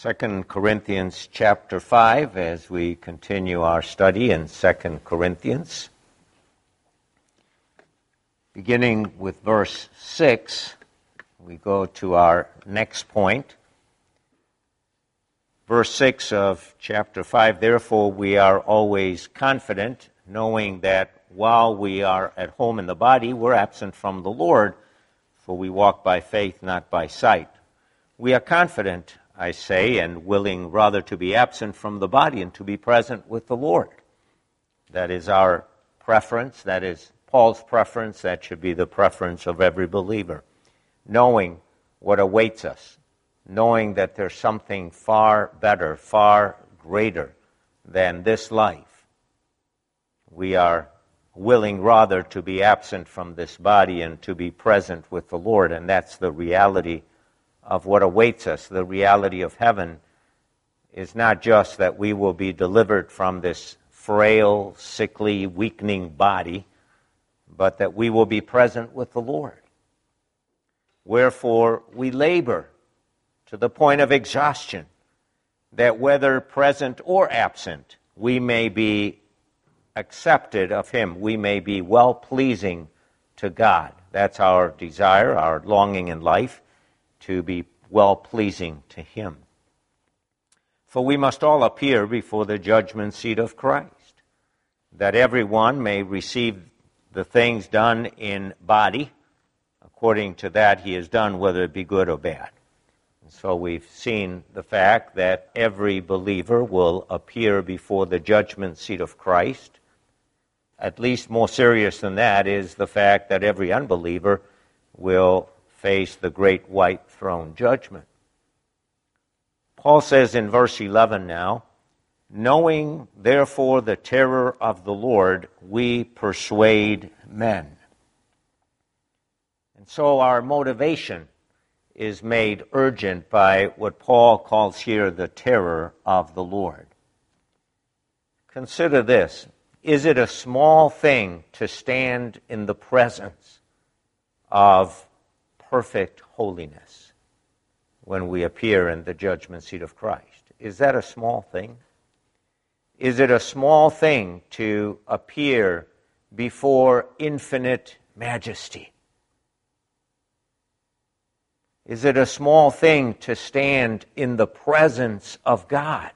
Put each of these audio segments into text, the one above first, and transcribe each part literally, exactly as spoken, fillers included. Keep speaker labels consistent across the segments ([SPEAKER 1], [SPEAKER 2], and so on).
[SPEAKER 1] Second Corinthians chapter five as we continue our study in Second Corinthians. Beginning with verse six, we go to our next point. Verse six of chapter five, therefore we are always confident, knowing that while we are at home in the body, we're absent from the Lord, for we walk by faith, not by sight. We are confident, I say, and willing rather to be absent from the body and to be present with the Lord. That is our preference. That is Paul's preference. That should be the preference of every believer. Knowing what awaits us. Knowing that there's something far better, far greater than this life. We are willing rather to be absent from this body and to be present with the Lord. And that's the reality of what awaits us. The reality of heaven is not just that we will be delivered from this frail, sickly, weakening body, but that we will be present with the Lord. Wherefore we labor to the point of exhaustion, that whether present or absent, we may be accepted of Him. We may be well-pleasing to God. That's our desire, our longing in life, to be well-pleasing to Him. For we must all appear before the judgment seat of Christ, that everyone may receive the things done in body, according to that he has done, whether it be good or bad. And so we've seen the fact that every believer will appear before the judgment seat of Christ. At least more serious than that is the fact that every unbeliever will face the great white throne judgment. Paul says in verse eleven now, knowing therefore the terror of the Lord, we persuade men. And so our motivation is made urgent by what Paul calls here the terror of the Lord. Consider this. Is it a small thing to stand in the presence of perfect holiness when we appear in the judgment seat of Christ? Is that a small thing? Is it a small thing to appear before infinite majesty? Is it a small thing to stand in the presence of God,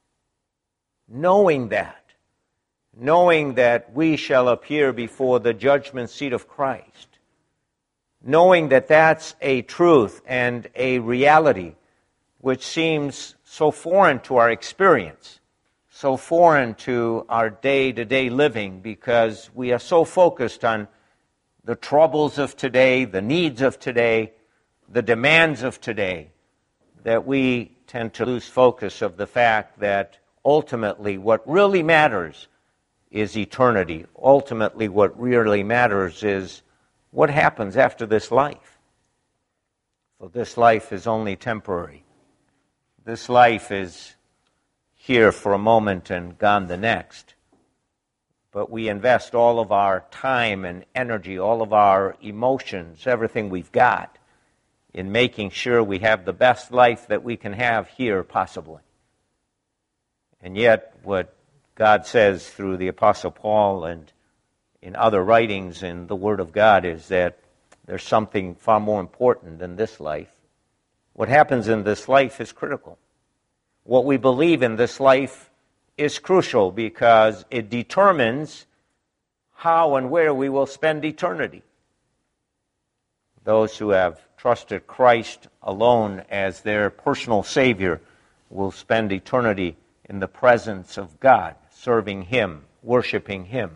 [SPEAKER 1] knowing that, knowing that we shall appear before the judgment seat of Christ? Knowing that that's a truth and a reality which seems so foreign to our experience, so foreign to our day-to-day living, because we are so focused on the troubles of today, the needs of today, the demands of today, that we tend to lose focus of the fact that ultimately what really matters is eternity. Ultimately what really matters is what happens after this life? For this life is only temporary. This life is here for a moment and gone the next. But we invest all of our time and energy, all of our emotions, everything we've got, in making sure we have the best life that we can have here possibly. And yet what God says through the Apostle Paul and in other writings in the Word of God is that there's something far more important than this life. What happens in this life is critical. What we believe in this life is crucial because it determines how and where we will spend eternity. Those who have trusted Christ alone as their personal Savior will spend eternity in the presence of God, serving Him, worshiping Him.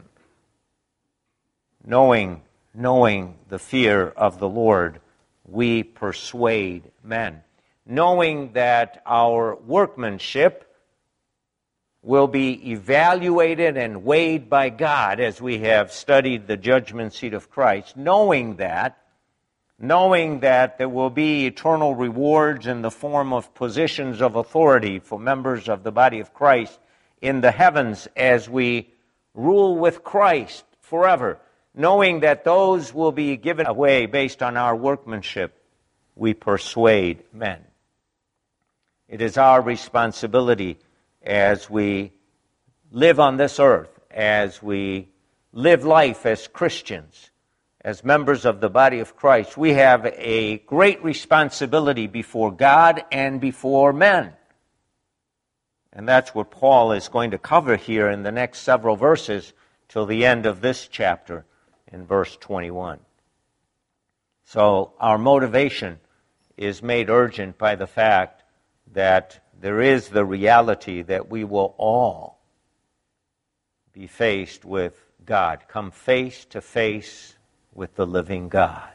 [SPEAKER 1] Knowing, knowing the fear of the Lord, we persuade men. Knowing that our workmanship will be evaluated and weighed by God as we have studied the judgment seat of Christ. Knowing that, knowing that there will be eternal rewards in the form of positions of authority for members of the body of Christ in the heavens as we rule with Christ forever. Knowing that those will be given away based on our workmanship, we persuade men. It is our responsibility as we live on this earth, as we live life as Christians, as members of the body of Christ. We have a great responsibility before God and before men. And that's what Paul is going to cover here in the next several verses till the end of this chapter in verse twenty-one. So our motivation is made urgent by the fact that there is the reality that we will all be faced with God, come face to face with the living God.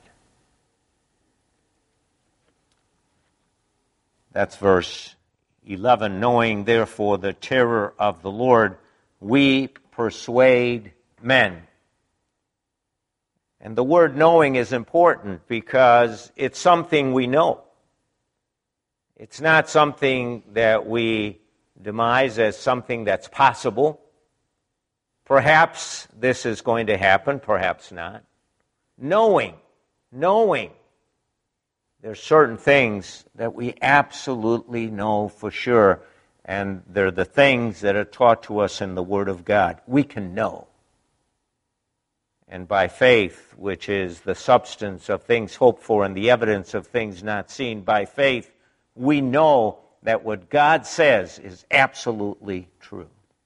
[SPEAKER 1] That's verse eleven. Knowing therefore the terror of the Lord, we persuade men. And the word knowing is important because it's something we know. It's not something that we demise as something that's possible. Perhaps this is going to happen, perhaps not. Knowing, knowing. There's certain things that we absolutely know for sure, and they're the things that are taught to us in the Word of God. We can know. And by faith, which is the substance of things hoped for and the evidence of things not seen, by faith, we know that what God says is absolutely true.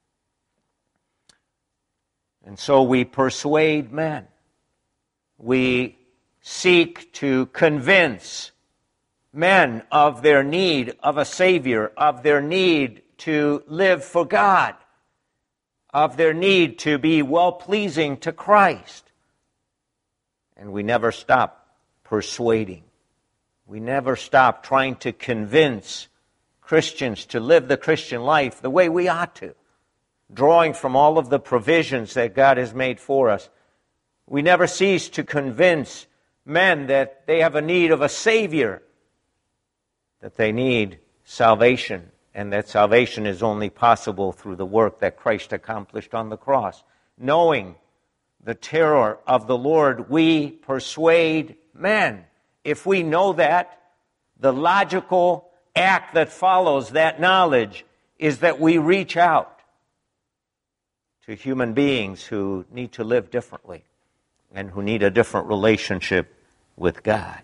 [SPEAKER 1] And so we persuade men. We seek to convince men of their need of a Savior, of their need to live for God, of their need to be well-pleasing to Christ. And we never stop persuading. We never stop trying to convince Christians to live the Christian life the way we ought to, drawing from all of the provisions that God has made for us. We never cease to convince men that they have a need of a Savior, that they need salvation, and that salvation is only possible through the work that Christ accomplished on the cross. Knowing the terror of the Lord, we persuade men. If we know that, the logical act that follows that knowledge is that we reach out to human beings who need to live differently and who need a different relationship with God.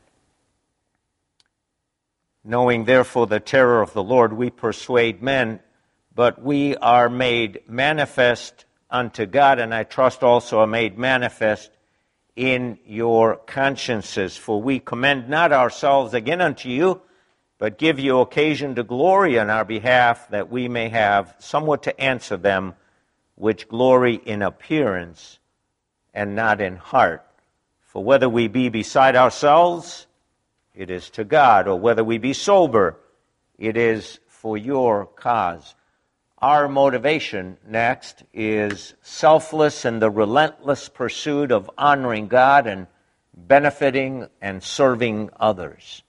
[SPEAKER 1] Knowing therefore the terror of the Lord, we persuade men, but we are made manifest unto God, and I trust also are made manifest in your consciences. For we commend not ourselves again unto you, but give you occasion to glory on our behalf, that we may have somewhat to answer them which glory in appearance and not in heart. For whether we be beside ourselves, it is to God, or whether we be sober, it is for your cause. Our motivation, next, is selfless and the relentless pursuit of honoring God and benefiting and serving others.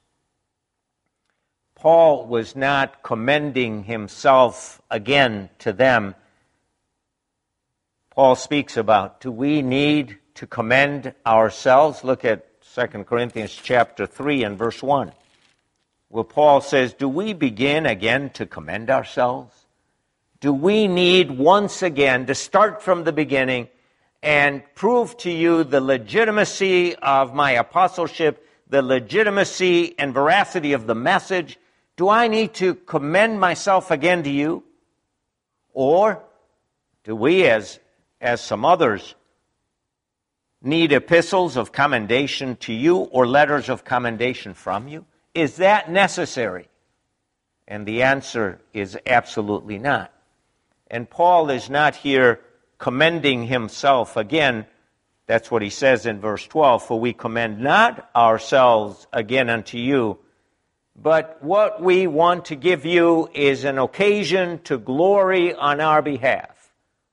[SPEAKER 1] Paul was not commending himself again to them. Paul speaks about, do we need to commend ourselves? Look at Second Corinthians chapter three and verse one, where Paul says, do we begin again to commend ourselves? Do we need once again to start from the beginning and prove to you the legitimacy of my apostleship, the legitimacy and veracity of the message? Do I need to commend myself again to you? Or do we, as, as some others, need epistles of commendation to you or letters of commendation from you? Is that necessary? And the answer is absolutely not. And Paul is not here commending himself. Again, that's what he says in verse twelve, for we commend not ourselves again unto you, but what we want to give you is an occasion to glory on our behalf.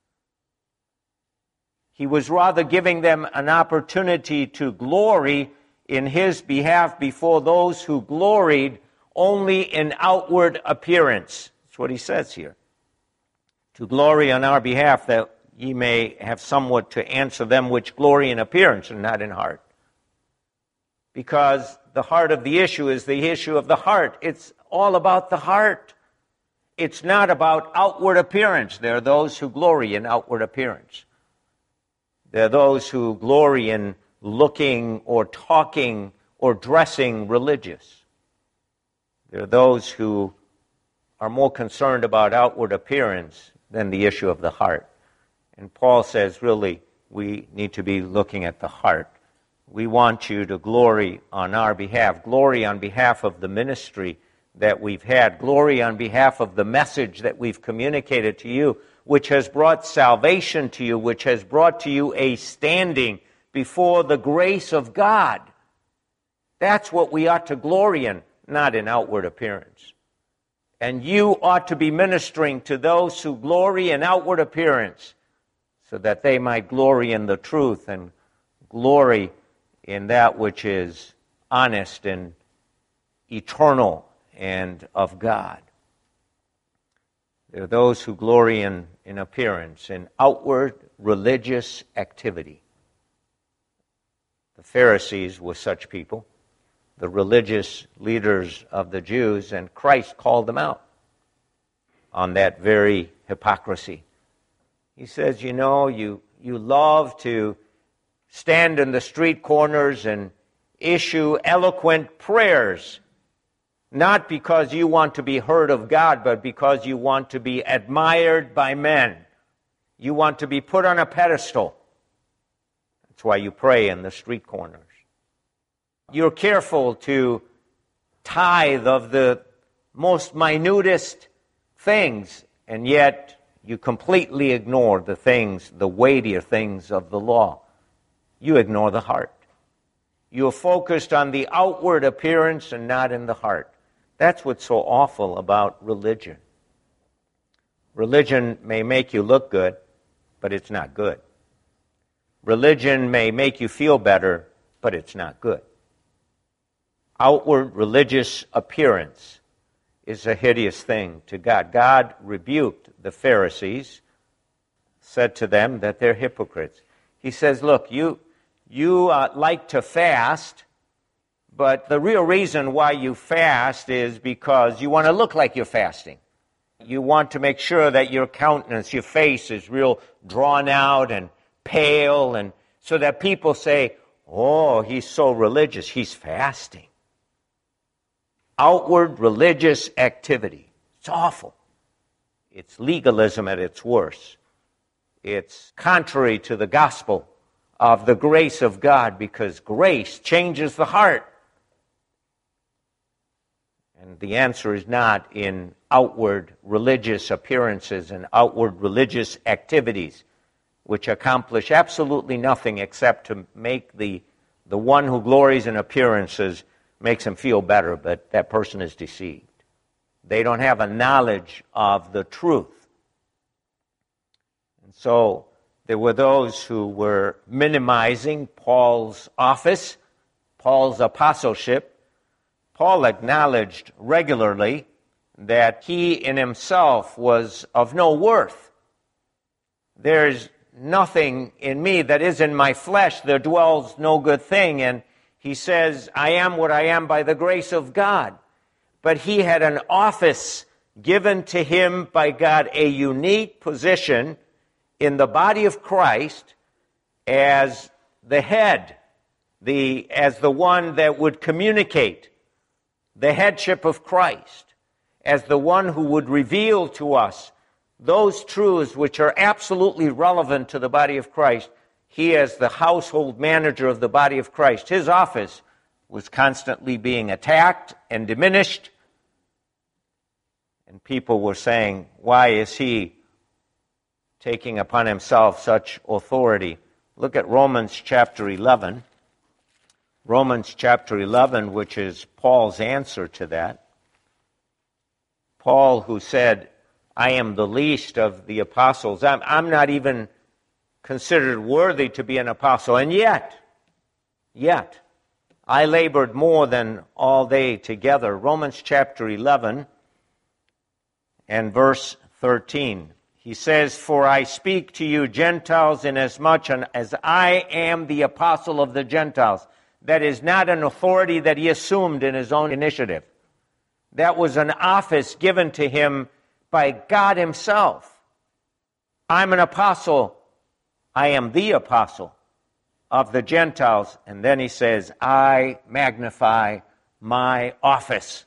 [SPEAKER 1] He was rather giving them an opportunity to glory in his behalf before those who gloried only in outward appearance. That's what he says here. To glory on our behalf, that ye may have somewhat to answer them which glory in appearance and not in heart. Because the heart of the issue is the issue of the heart. It's all about the heart. It's not about outward appearance. There are those who glory in outward appearance. There are those who glory in looking or talking or dressing religious. There are those who are more concerned about outward appearance than the issue of the heart. And Paul says, really, we need to be looking at the heart. We want you to glory on our behalf, glory on behalf of the ministry that we've had, glory on behalf of the message that we've communicated to you, which has brought salvation to you, which has brought to you a standing before the grace of God. That's what we ought to glory in, not in outward appearance. And you ought to be ministering to those who glory in outward appearance, so that they might glory in the truth and glory in that which is honest and eternal and of God. There are those who glory in, in appearance, in outward religious activity. The Pharisees were such people, the religious leaders of the Jews, and Christ called them out on that very hypocrisy. He says, you know, you, you love to stand in the street corners and issue eloquent prayers, not because you want to be heard of God, but because you want to be admired by men. You want to be put on a pedestal. That's why you pray in the street corners. You're careful to tithe of the most minutest things, and yet you completely ignore the things, the weightier things of the law. You ignore the heart. You're focused on the outward appearance and not in the heart. That's what's so awful about religion. Religion may make you look good, but it's not good. Religion may make you feel better, but it's not good. Outward religious appearance is a hideous thing to God. God rebuked the Pharisees, said to them that they're hypocrites. He says, look, you, you uh, like to fast, but the real reason why you fast is because you want to look like you're fasting. You want to make sure that your countenance, your face is real drawn out and pale, and so that people say, oh, he's so religious, he's fasting. Outward religious activity. It's awful. It's legalism at its worst. It's contrary to the gospel of the grace of God, because grace changes the heart. And the answer is not in outward religious appearances and outward religious activities, which accomplish absolutely nothing except to make the, the one who glories in appearances makes him feel better, but that person is deceived. They don't have a knowledge of the truth. And so there were those who were minimizing Paul's office, Paul's apostleship. Paul acknowledged regularly that he in himself was of no worth. There's nothing in me that is in my flesh, there dwells no good thing. And he says, I am what I am by the grace of God. But he had an office given to him by God, a unique position in the body of Christ as the head, the as the one that would communicate the headship of Christ, as the one who would reveal to us those truths which are absolutely relevant to the body of Christ. He, as the household manager of the body of Christ, his office was constantly being attacked and diminished. And people were saying, why is he taking upon himself such authority? Look at Romans chapter eleven. Romans chapter eleven, which is Paul's answer to that. Paul, who said, I am the least of the apostles. I'm, I'm not even considered worthy to be an apostle. And yet, yet, I labored more than all they together. Romans chapter eleven and verse thirteen. He says, for I speak to you Gentiles inasmuch as I am the apostle of the Gentiles. that is not an authority that he assumed in his own initiative. That was an office given to him by God himself. I'm an apostle. I am the apostle of the Gentiles. And then he says, I magnify my office.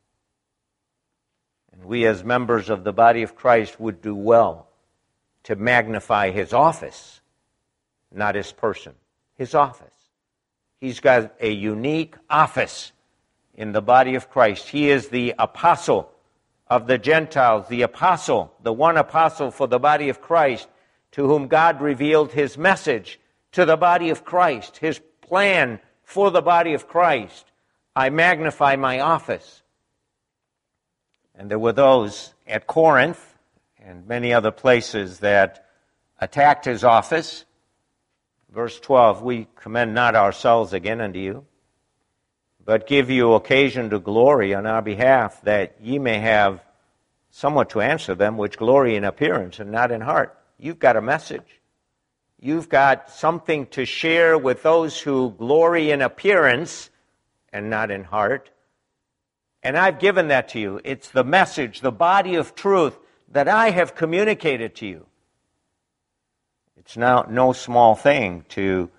[SPEAKER 1] And we as members of the body of Christ would do well to magnify his office, not his person, his office. He's got a unique office in the body of Christ. He is the apostle of the Gentiles, the apostle, the one apostle for the body of Christ, to whom God revealed his message to the body of Christ, his plan for the body of Christ. I magnify my office. And there were those at Corinth and many other places that attacked his office. Verse twelve, we commend not ourselves again unto you, but give you occasion to glory on our behalf, that ye may have somewhat to answer them which glory in appearance and not in heart. You've got a message. You've got something to share with those who glory in appearance and not in heart. And I've given that to you. It's the message, the body of truth that I have communicated to you. It's now no small thing to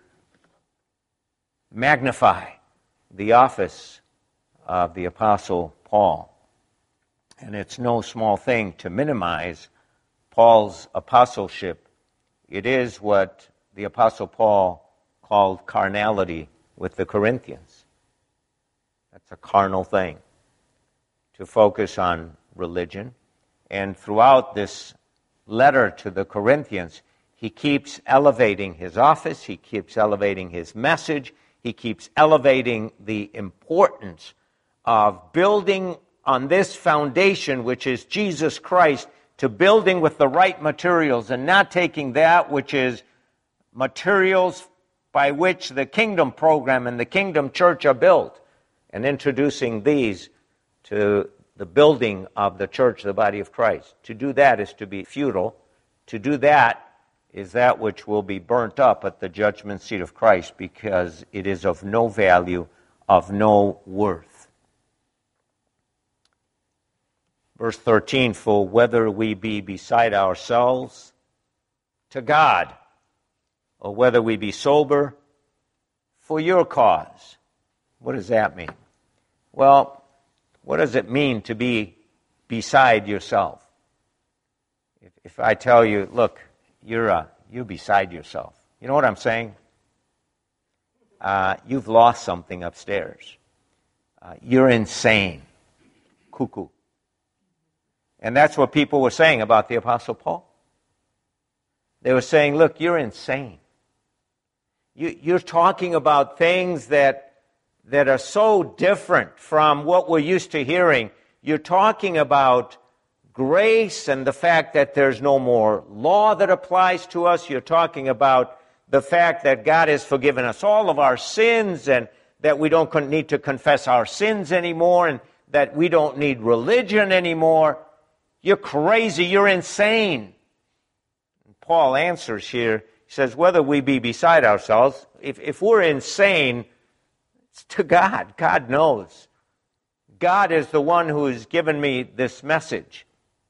[SPEAKER 1] magnify the office of the Apostle Paul. And it's no small thing to minimize Paul's apostleship. It is what the Apostle Paul called carnality with the Corinthians. That's a carnal thing, to focus on religion. And throughout this letter to the Corinthians, he keeps elevating his office, he keeps elevating his message, he keeps elevating the importance of building on this foundation, which is Jesus Christ, to building with the right materials and not taking that which is materials by which the kingdom program and the kingdom church are built, and introducing these to the building of the church, the body of Christ. To do that is to be futile. To do that is that which will be burnt up at the judgment seat of Christ, because it is of no value, of no worth. Verse thirteen, for whether we be beside ourselves to God, or whether we be sober, for your cause. What does that mean? Well, what does it mean to be beside yourself? If, if I tell you, look, you're uh, you're beside yourself. You know what I'm saying? Uh, you've lost something upstairs. Uh, you're insane. Cuckoo. And that's what people were saying about the Apostle Paul. They were saying, look, you're insane. You, you're talking about things that, that are so different from what we're used to hearing. You're talking about grace and the fact that there's no more law that applies to us. You're talking about the fact that God has forgiven us all of our sins, and that we don't need to confess our sins anymore, and that we don't need religion anymore. You're crazy. You're insane. And Paul answers here. He says, whether we be beside ourselves, if, if we're insane, it's to God. God knows. God is the one who has given me this message.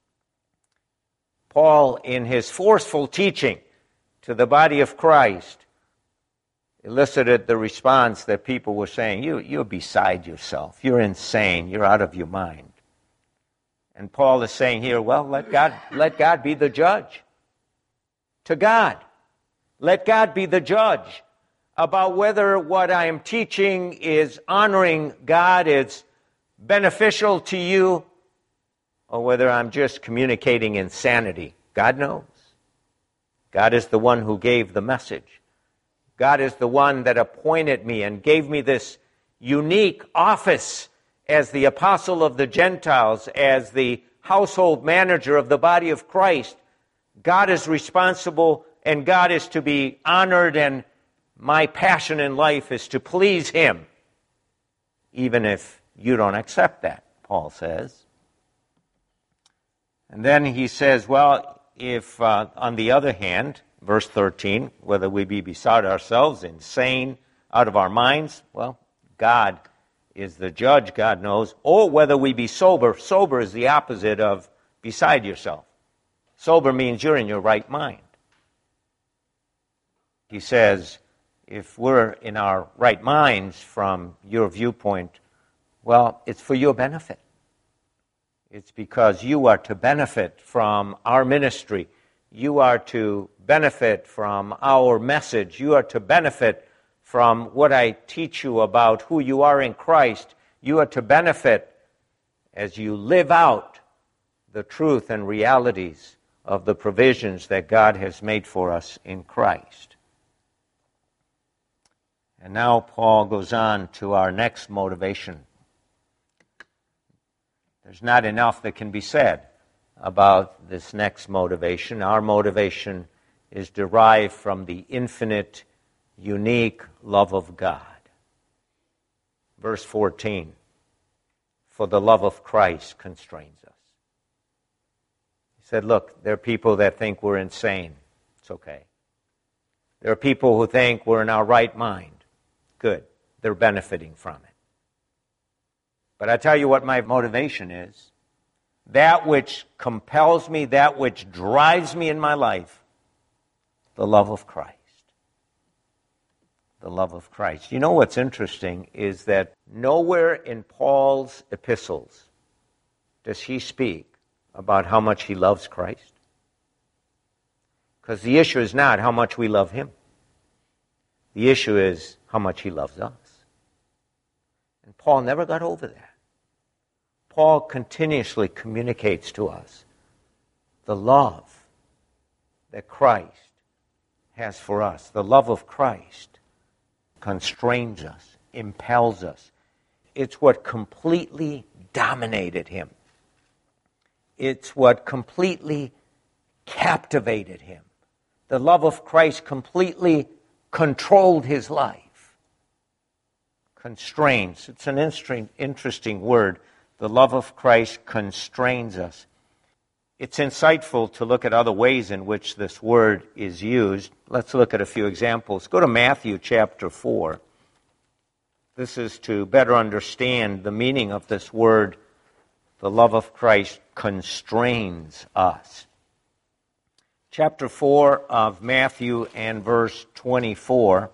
[SPEAKER 1] Paul, in his forceful teaching to the body of Christ, elicited the response that people were saying, you, you're beside yourself. You're insane. You're out of your mind. And Paul is saying here, well, let God, let God be the judge. To God. Let God be the judge about whether what I am teaching is honoring God, it's beneficial to you, or whether I'm just communicating insanity. God knows. God is the one who gave the message. God is the one that appointed me and gave me this unique office as the apostle of the Gentiles, as the household manager of the body of Christ. God is responsible, and God is to be honored, and my passion in life is to please Him, even if you don't accept that, Paul says. And then he says, well, if uh, on the other hand, verse thirteen, whether we be beside ourselves, insane, out of our minds, well, God is the judge, God knows, or whether we be sober. Sober is the opposite of beside yourself. Sober means you're in your right mind. He says, if we're in our right minds from your viewpoint, well, it's for your benefit. It's because you are to benefit from our ministry. You are to benefit from our message. You are to benefit from what I teach you about who you are in Christ. You are to benefit as you live out the truth and realities of the provisions that God has made for us in Christ. And now Paul goes on to our next motivation. There's not enough that can be said about this next motivation. Our motivation is derived from the infinite, unique love of God. Verse fourteen, for the love of Christ constrains us. He said, look, there are people that think we're insane. It's okay. There are people who think we're in our right mind. Good. They're benefiting from it. But I tell you what my motivation is. That which compels me, that which drives me in my life, the love of Christ. The love of Christ. You know what's interesting is that nowhere in Paul's epistles does he speak about how much he loves Christ. Because the issue is not how much we love him. The issue is how much he loves us. And Paul never got over that. Paul continuously communicates to us the love that Christ has for us. The love of Christ constrains us, impels us. It's what completely dominated him. It's what completely captivated him. The love of Christ completely controlled his life. Constrains. It's an interesting, interesting word. The love of Christ constrains us. It's insightful to look at other ways in which this word is used. Let's look at a few examples. Go to Matthew chapter four. This is to better understand the meaning of this word. The love of Christ constrains us. Chapter four of Matthew and verse twenty-four.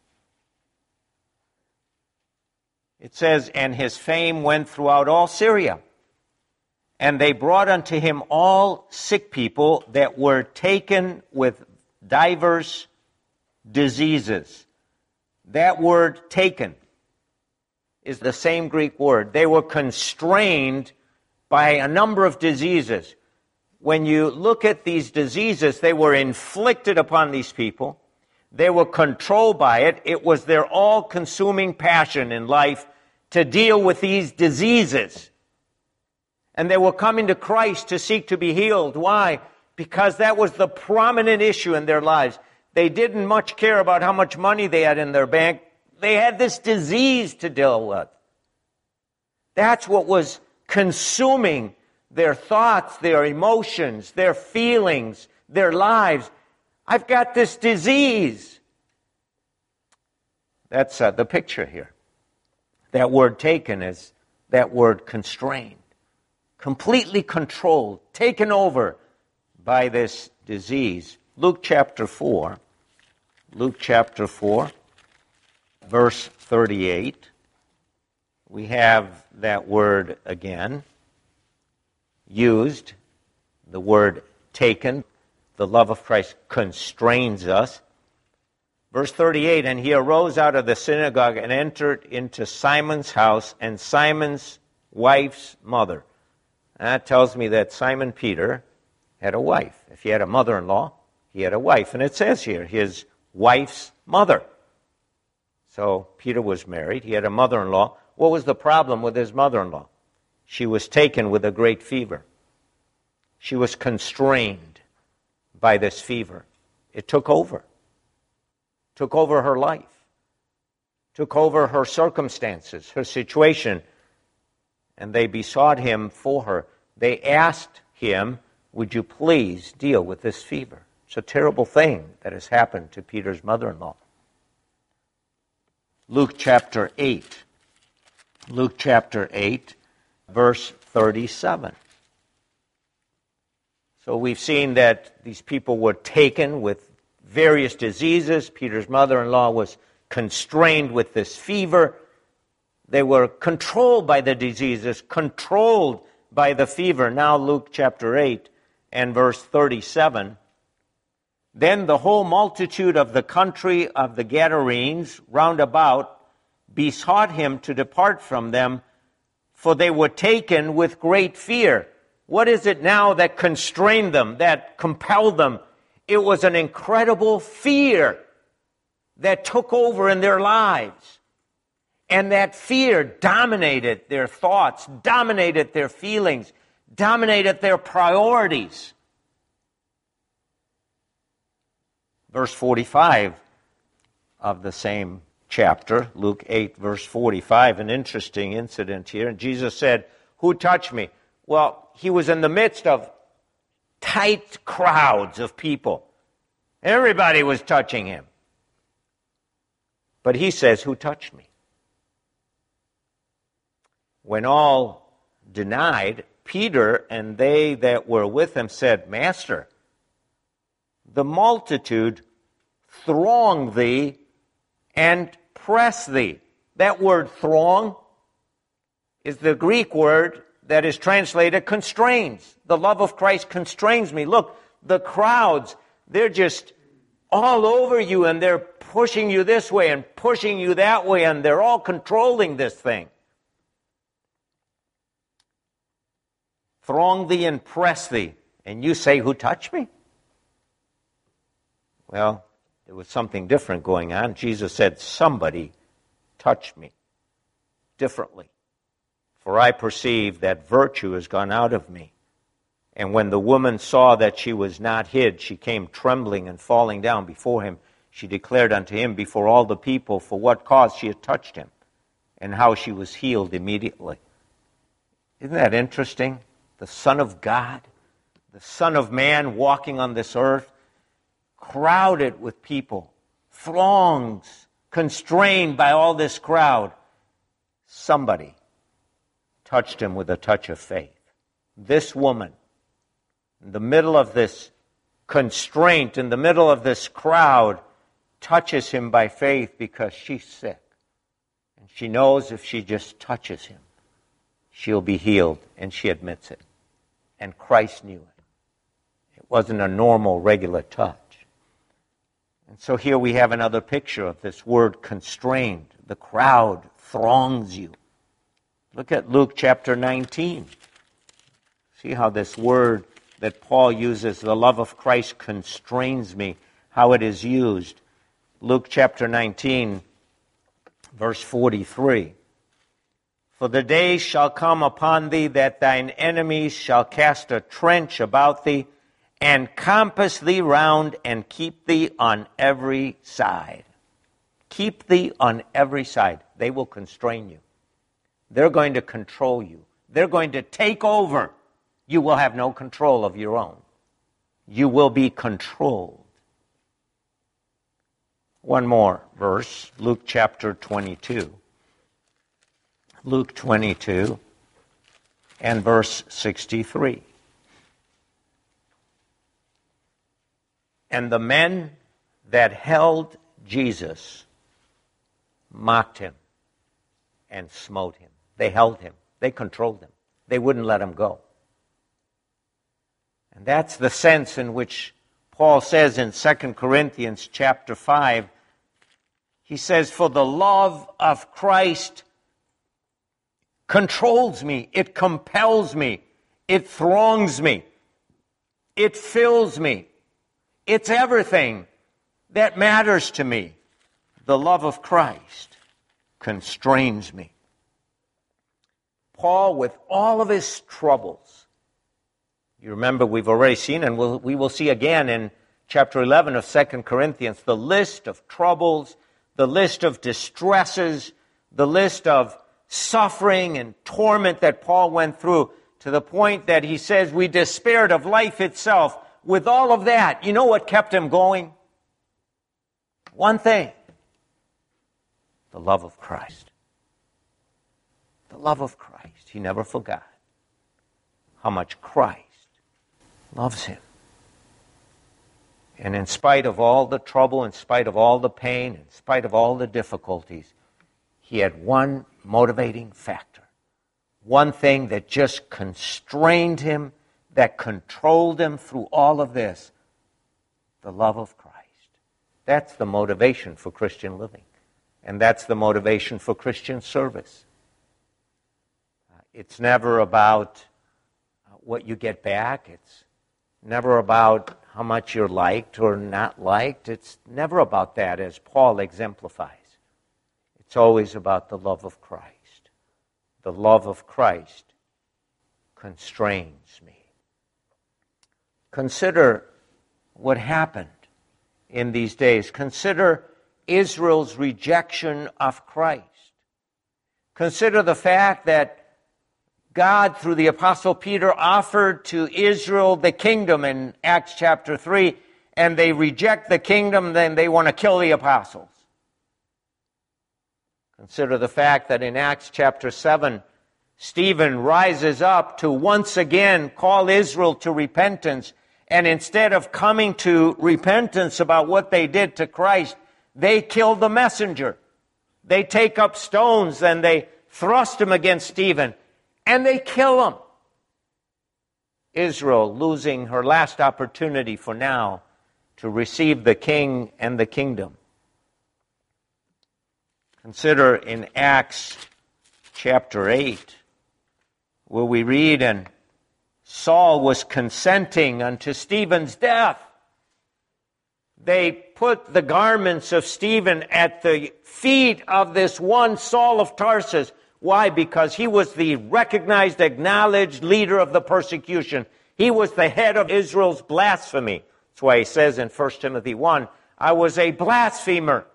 [SPEAKER 1] It says, and his fame went throughout all Syria. And they brought unto him all sick people that were taken with divers diseases. That word taken is the same Greek word. They were constrained by a number of diseases. When you look at these diseases, they were inflicted upon these people. They were controlled by it. It was their all-consuming passion in life to deal with these diseases. And they were coming to Christ to seek to be healed. Why? Because that was the prominent issue in their lives. They didn't much care about how much money they had in their bank. They had this disease to deal with. That's what was consuming their thoughts, their emotions, their feelings, their lives. I've got this disease. That's uh, the picture here. That word taken is that word constrained. Completely controlled, taken over by this disease. Luke chapter four. Luke chapter four, verse thirty-eight. We have that word again used. The word taken. The love of Christ constrains us. Verse thirty-eight, and he arose out of the synagogue and entered into Simon's house and Simon's wife's mother. And that tells me that Simon Peter had a wife. If he had a mother-in-law, he had a wife. And it says here, his wife's mother. So Peter was married. He had a mother-in-law. What was the problem with his mother-in-law? She was taken with a great fever. She was constrained by this fever. It took over. Took over her life. Took over her circumstances, her situation. And they besought him for her. They asked him, would you please deal with this fever? It's a terrible thing that has happened to Peter's mother-in-law. Luke chapter eight. Luke chapter eight, verse thirty-seven. So we've seen that these people were taken with various diseases. Peter's mother-in-law was constrained with this fever. They were controlled by the diseases, controlled by the fever. Now Luke chapter eight and verse thirty-seven. Then the whole multitude of the country of the Gadarenes round about besought him to depart from them, for they were taken with great fear. What is it now that constrained them, that compelled them? It was an incredible fear that took over in their lives. And that fear dominated their thoughts, dominated their feelings, dominated their priorities. Verse forty-five of the same chapter, Luke eight, verse forty-five, an interesting incident here. And Jesus said, "Who touched me?" Well, he was in the midst of tight crowds of people. Everybody was touching him. But he says, "Who touched me?" When all denied, Peter and they that were with him said, "Master, the multitude throng thee and press thee." That word throng is the Greek word that is translated constrains. The love of Christ constrains me. Look, the crowds, they're just all over you, and they're pushing you this way and pushing you that way, and they're all controlling this thing. Throng thee and press thee. And you say, "Who touched me?" Well, there was something different going on. Jesus said, "Somebody touched me differently. For I perceive that virtue has gone out of me." And when the woman saw that she was not hid, she came trembling and falling down before him. She declared unto him before all the people for what cause she had touched him, and how she was healed immediately. Isn't that interesting? The Son of God, the Son of Man walking on this earth, crowded with people, throngs, constrained by all this crowd. Somebody touched him with a touch of faith. This woman, in the middle of this constraint, in the middle of this crowd, touches him by faith because she's sick. And she knows if she just touches him, she'll be healed, and she admits it. And Christ knew it. It wasn't a normal, regular touch. And so here we have another picture of this word constrained. The crowd throngs you. Look at Luke chapter nineteen. See how this word that Paul uses, the love of Christ constrains me, how it is used. Luke chapter nineteen, verse forty-three. For the day shall come upon thee that thine enemies shall cast a trench about thee, and compass thee round, and keep thee on every side. Keep thee on every side. They will constrain you. They're going to control you. They're going to take over. You will have no control of your own. You will be controlled. One more verse, Luke chapter twenty-two. Luke twenty-two and verse sixty-three. And the men that held Jesus mocked him and smote him. They held him. They controlled him. They wouldn't let him go. And that's the sense in which Paul says in Second Corinthians chapter five, he says, "For the love of Christ controls me, it compels me, it throngs me, it fills me. It's everything that matters to me. The love of Christ constrains me." Paul, with all of his troubles, you remember we've already seen, and we'll, we will see again in chapter eleven of Second Corinthians, the list of troubles, the list of distresses, the list of suffering and torment that Paul went through, to the point that he says we despaired of life itself. With all of that, you know what kept him going? One thing. The love of Christ. The love of Christ. He never forgot how much Christ loves him. And in spite of all the trouble, in spite of all the pain, in spite of all the difficulties, he had one motivating factor. One thing that just constrained him, that controlled him through all of this. The love of Christ. That's the motivation for Christian living. And that's the motivation for Christian service. It's never about what you get back. It's never about how much you're liked or not liked. It's never about that, as Paul exemplifies. It's always about the love of Christ. The love of Christ constrains me. Consider what happened in these days. Consider Israel's rejection of Christ. Consider the fact that God, through the Apostle Peter, offered to Israel the kingdom in Acts chapter three, and they reject the kingdom, then they want to kill the apostles. Consider the fact that in Acts chapter seven, Stephen rises up to once again call Israel to repentance, and instead of coming to repentance about what they did to Christ, they kill the messenger. They take up stones and they thrust them against Stephen, and they kill him. Israel losing her last opportunity for now to receive the king and the kingdom. Consider in Acts chapter eight, where we read, and Saul was consenting unto Stephen's death. They put the garments of Stephen at the feet of this one Saul of Tarsus. Why? Because he was the recognized, acknowledged leader of the persecution. He was the head of Israel's blasphemy. That's why he says in First Timothy one, I was a blasphemer.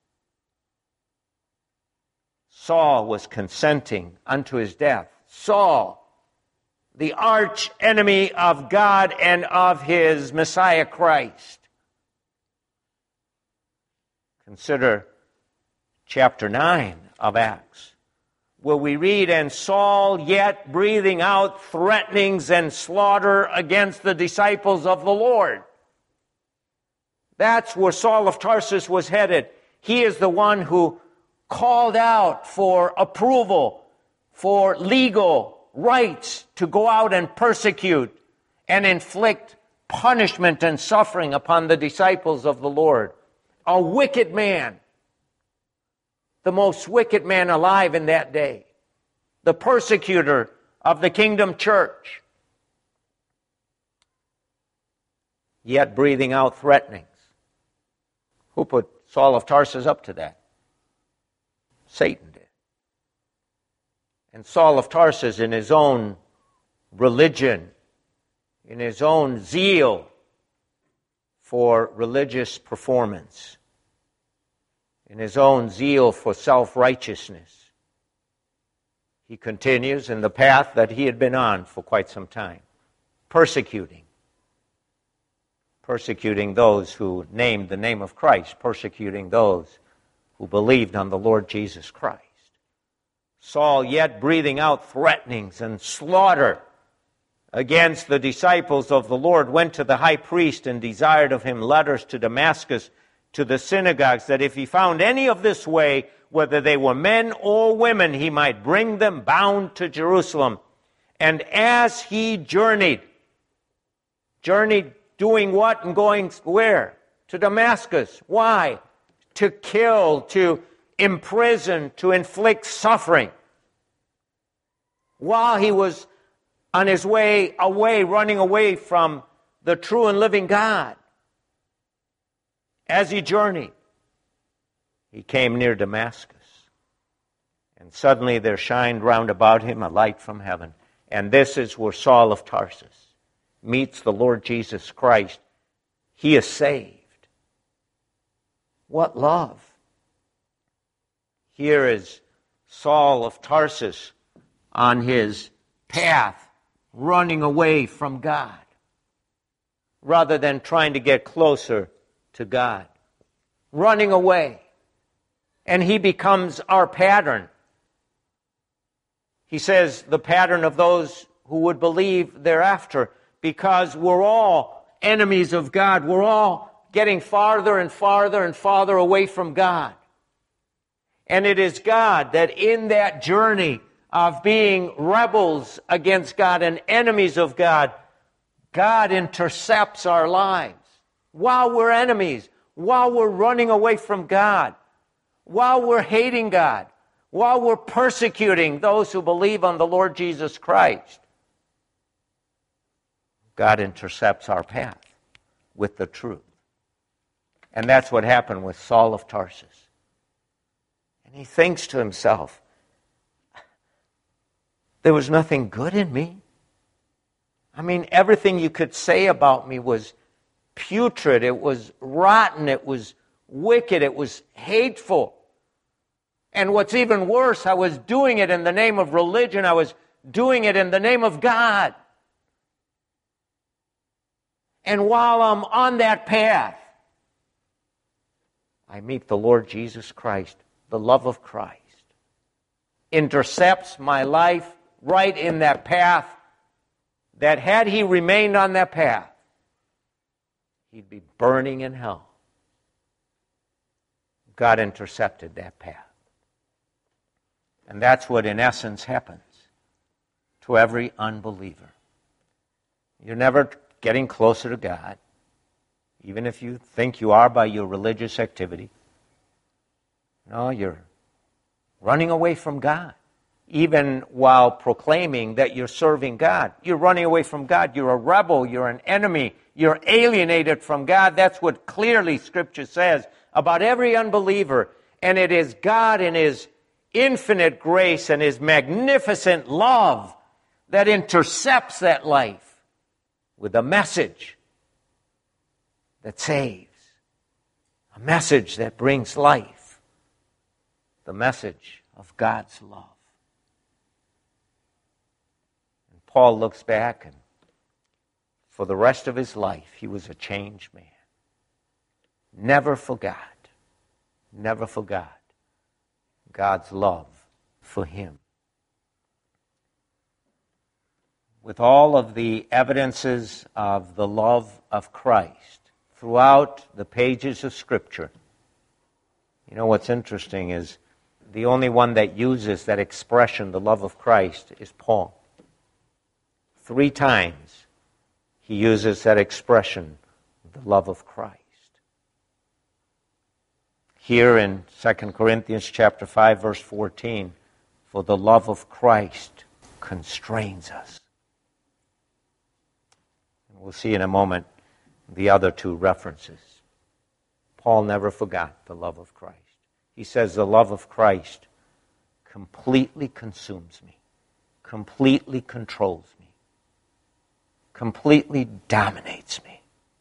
[SPEAKER 1] Saul was consenting unto his death. Saul, the arch enemy of God and of his Messiah Christ. Consider chapter nine of Acts, where we read, and Saul yet breathing out threatenings and slaughter against the disciples of the Lord. That's where Saul of Tarsus was headed. He is the one who called out for approval, for legal rights to go out and persecute and inflict punishment and suffering upon the disciples of the Lord. A wicked man. The most wicked man alive in that day. The persecutor of the kingdom church. Yet breathing out threatenings. Who put Saul of Tarsus up to that? Satan did. And Saul of Tarsus, in his own religion, in his own zeal for religious performance, in his own zeal for self-righteousness, he continues in the path that he had been on for quite some time, persecuting. Persecuting those who named the name of Christ, persecuting those who believed on the Lord Jesus Christ. Saul, yet breathing out threatenings and slaughter against the disciples of the Lord, went to the high priest and desired of him letters to Damascus, to the synagogues, that if he found any of this way, whether they were men or women, he might bring them bound to Jerusalem. And as he journeyed, journeyed doing what and going where? To Damascus. Why? To kill, to imprison, to inflict suffering. While he was on his way away, running away from the true and living God. As he journeyed, he came near Damascus. And suddenly there shined round about him a light from heaven. And this is where Saul of Tarsus meets the Lord Jesus Christ. He is saved. What love! Here is Saul of Tarsus on his path, running away from God, rather than trying to get closer to God. Running away. and he becomes our pattern. He says the pattern of those who would believe thereafter, because we're all enemies of God. We're all getting farther and farther and farther away from God. And it is God that in that journey of being rebels against God and enemies of God, God intercepts our lives while we're enemies, while we're running away from God, while we're hating God, while we're persecuting those who believe on the Lord Jesus Christ. God intercepts our path with the truth. And that's what happened with Saul of Tarsus. And he thinks to himself, there was nothing good in me. I mean, everything you could say about me was putrid, it was rotten, it was wicked, it was hateful. And what's even worse, I was doing it in the name of religion, I was doing it in the name of God. And while I'm on that path, I meet the Lord Jesus Christ, the love of Christ, intercepts my life right in that path, that had he remained on that path, he'd be burning in hell. God intercepted that path. And that's what in essence happens to every unbeliever. You're never getting closer to God, even if you think you are by your religious activity. No, you're running away from God. Even while proclaiming that you're serving God, you're running away from God. You're a rebel. You're an enemy. You're alienated from God. That's what clearly Scripture says about every unbeliever. And it is God in His infinite grace and His magnificent love that intercepts that life with a message that saves, a message that brings life, the message of God's love. And Paul looks back, and for the rest of his life, he was a changed man. Never forgot, never forgot God's love for him. With all of the evidences of the love of Christ throughout the pages of Scripture, you know what's interesting is the only one that uses that expression, the love of Christ, is Paul. Three times he uses that expression, the love of Christ. Here in Second Corinthians chapter five, verse fourteen, for the love of Christ constrains us. We'll see in a moment the other two references. Paul never forgot the love of Christ. He says the love of Christ completely consumes me, completely controls me, completely dominates me.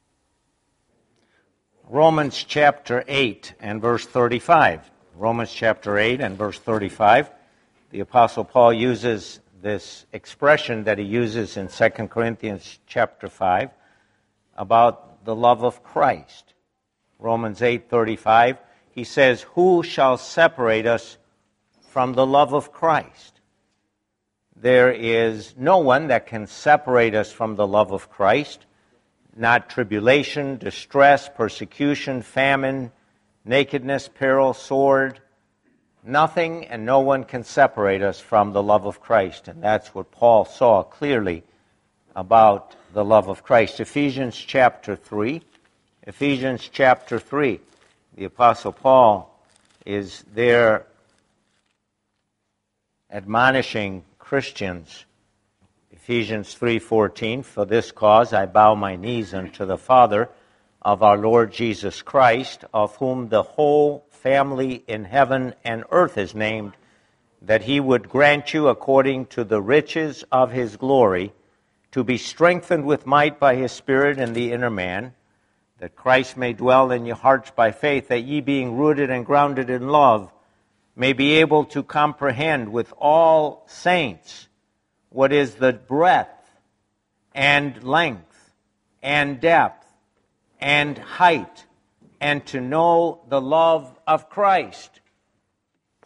[SPEAKER 1] Romans chapter eight and verse thirty-five. Romans chapter eight and verse thirty-five. The Apostle Paul uses this expression that he uses in Second Corinthians chapter five about the love of Christ. Romans eight thirty-five, he says, who shall separate us from the love of Christ? There is no one that can separate us from the love of Christ, not tribulation, distress, persecution, famine, nakedness, peril, sword. Nothing and no one can separate us from the love of Christ. And that's what Paul saw clearly about the love of Christ. Ephesians chapter three. Ephesians chapter three. The Apostle Paul is there admonishing Christians. Ephesians three fourteen, for this cause I bow my knees unto the Father of our Lord Jesus Christ, of whom the whole family in heaven and earth is named, that he would grant you according to the riches of his glory to be strengthened with might by his Spirit in the inner man, that Christ may dwell in your hearts by faith, that ye being rooted and grounded in love may be able to comprehend with all saints what is the breadth and length and depth and height, and to know the love of Christ,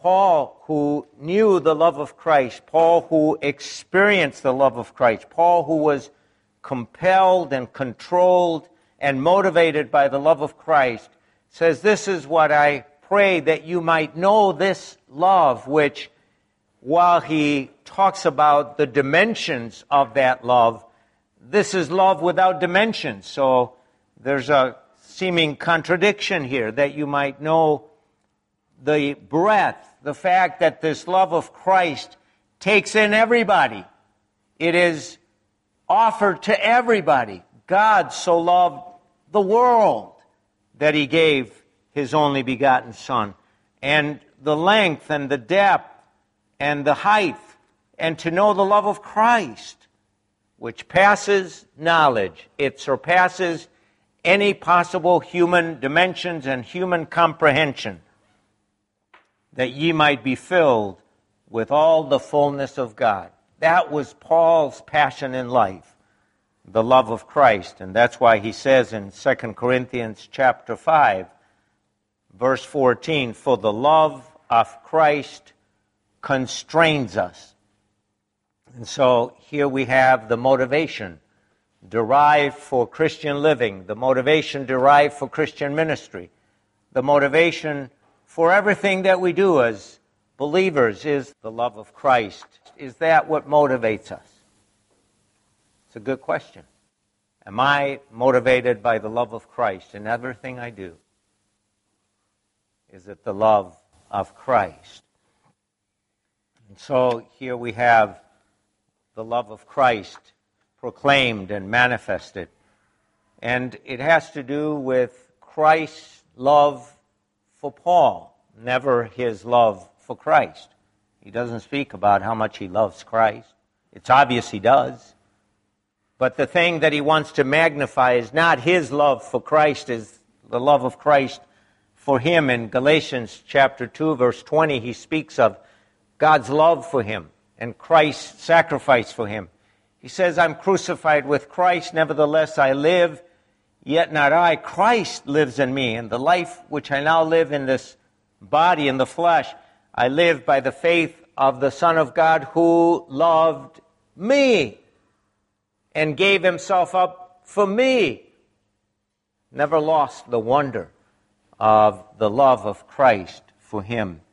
[SPEAKER 1] Paul, who knew the love of Christ, Paul, who experienced the love of Christ, Paul, who was compelled and controlled and motivated by the love of Christ, says, this is what I pray, that you might know this love, which, while he talks about the dimensions of that love, this is love without dimensions. So there's a seeming contradiction here, that you might know the breadth, the fact that this love of Christ takes in everybody. It is offered to everybody. God so loved the world that he gave his only begotten Son. And the length and the depth and the height, and to know the love of Christ, which passes knowledge. It surpasses any possible human dimensions and human comprehension, that ye might be filled with all the fullness of God. That was Paul's passion in life, the love of Christ. And that's why he says in Second Corinthians chapter five, verse fourteen, for the love of Christ constrains us. And so here we have the motivation derived for Christian living, the motivation derived for Christian ministry, the motivation for everything that we do as believers is the love of Christ. Is that what motivates us? It's a good question. Am I motivated by the love of Christ in everything I do? Is it the love of Christ? And so here we have the love of Christ proclaimed and manifested. And it has to do with Christ's love for Paul, never his love for Christ. He doesn't speak about how much he loves Christ. It's obvious he does. But the thing that he wants to magnify is not his love for Christ, is the love of Christ for him. In Galatians chapter two, verse twenty, he speaks of God's love for him and Christ's sacrifice for him. He says, I'm crucified with Christ, nevertheless I live, yet not I. Christ lives in me, and the life which I now live in this body, in the flesh, I live by the faith of the Son of God who loved me and gave himself up for me. Never lost the wonder of the love of Christ for him.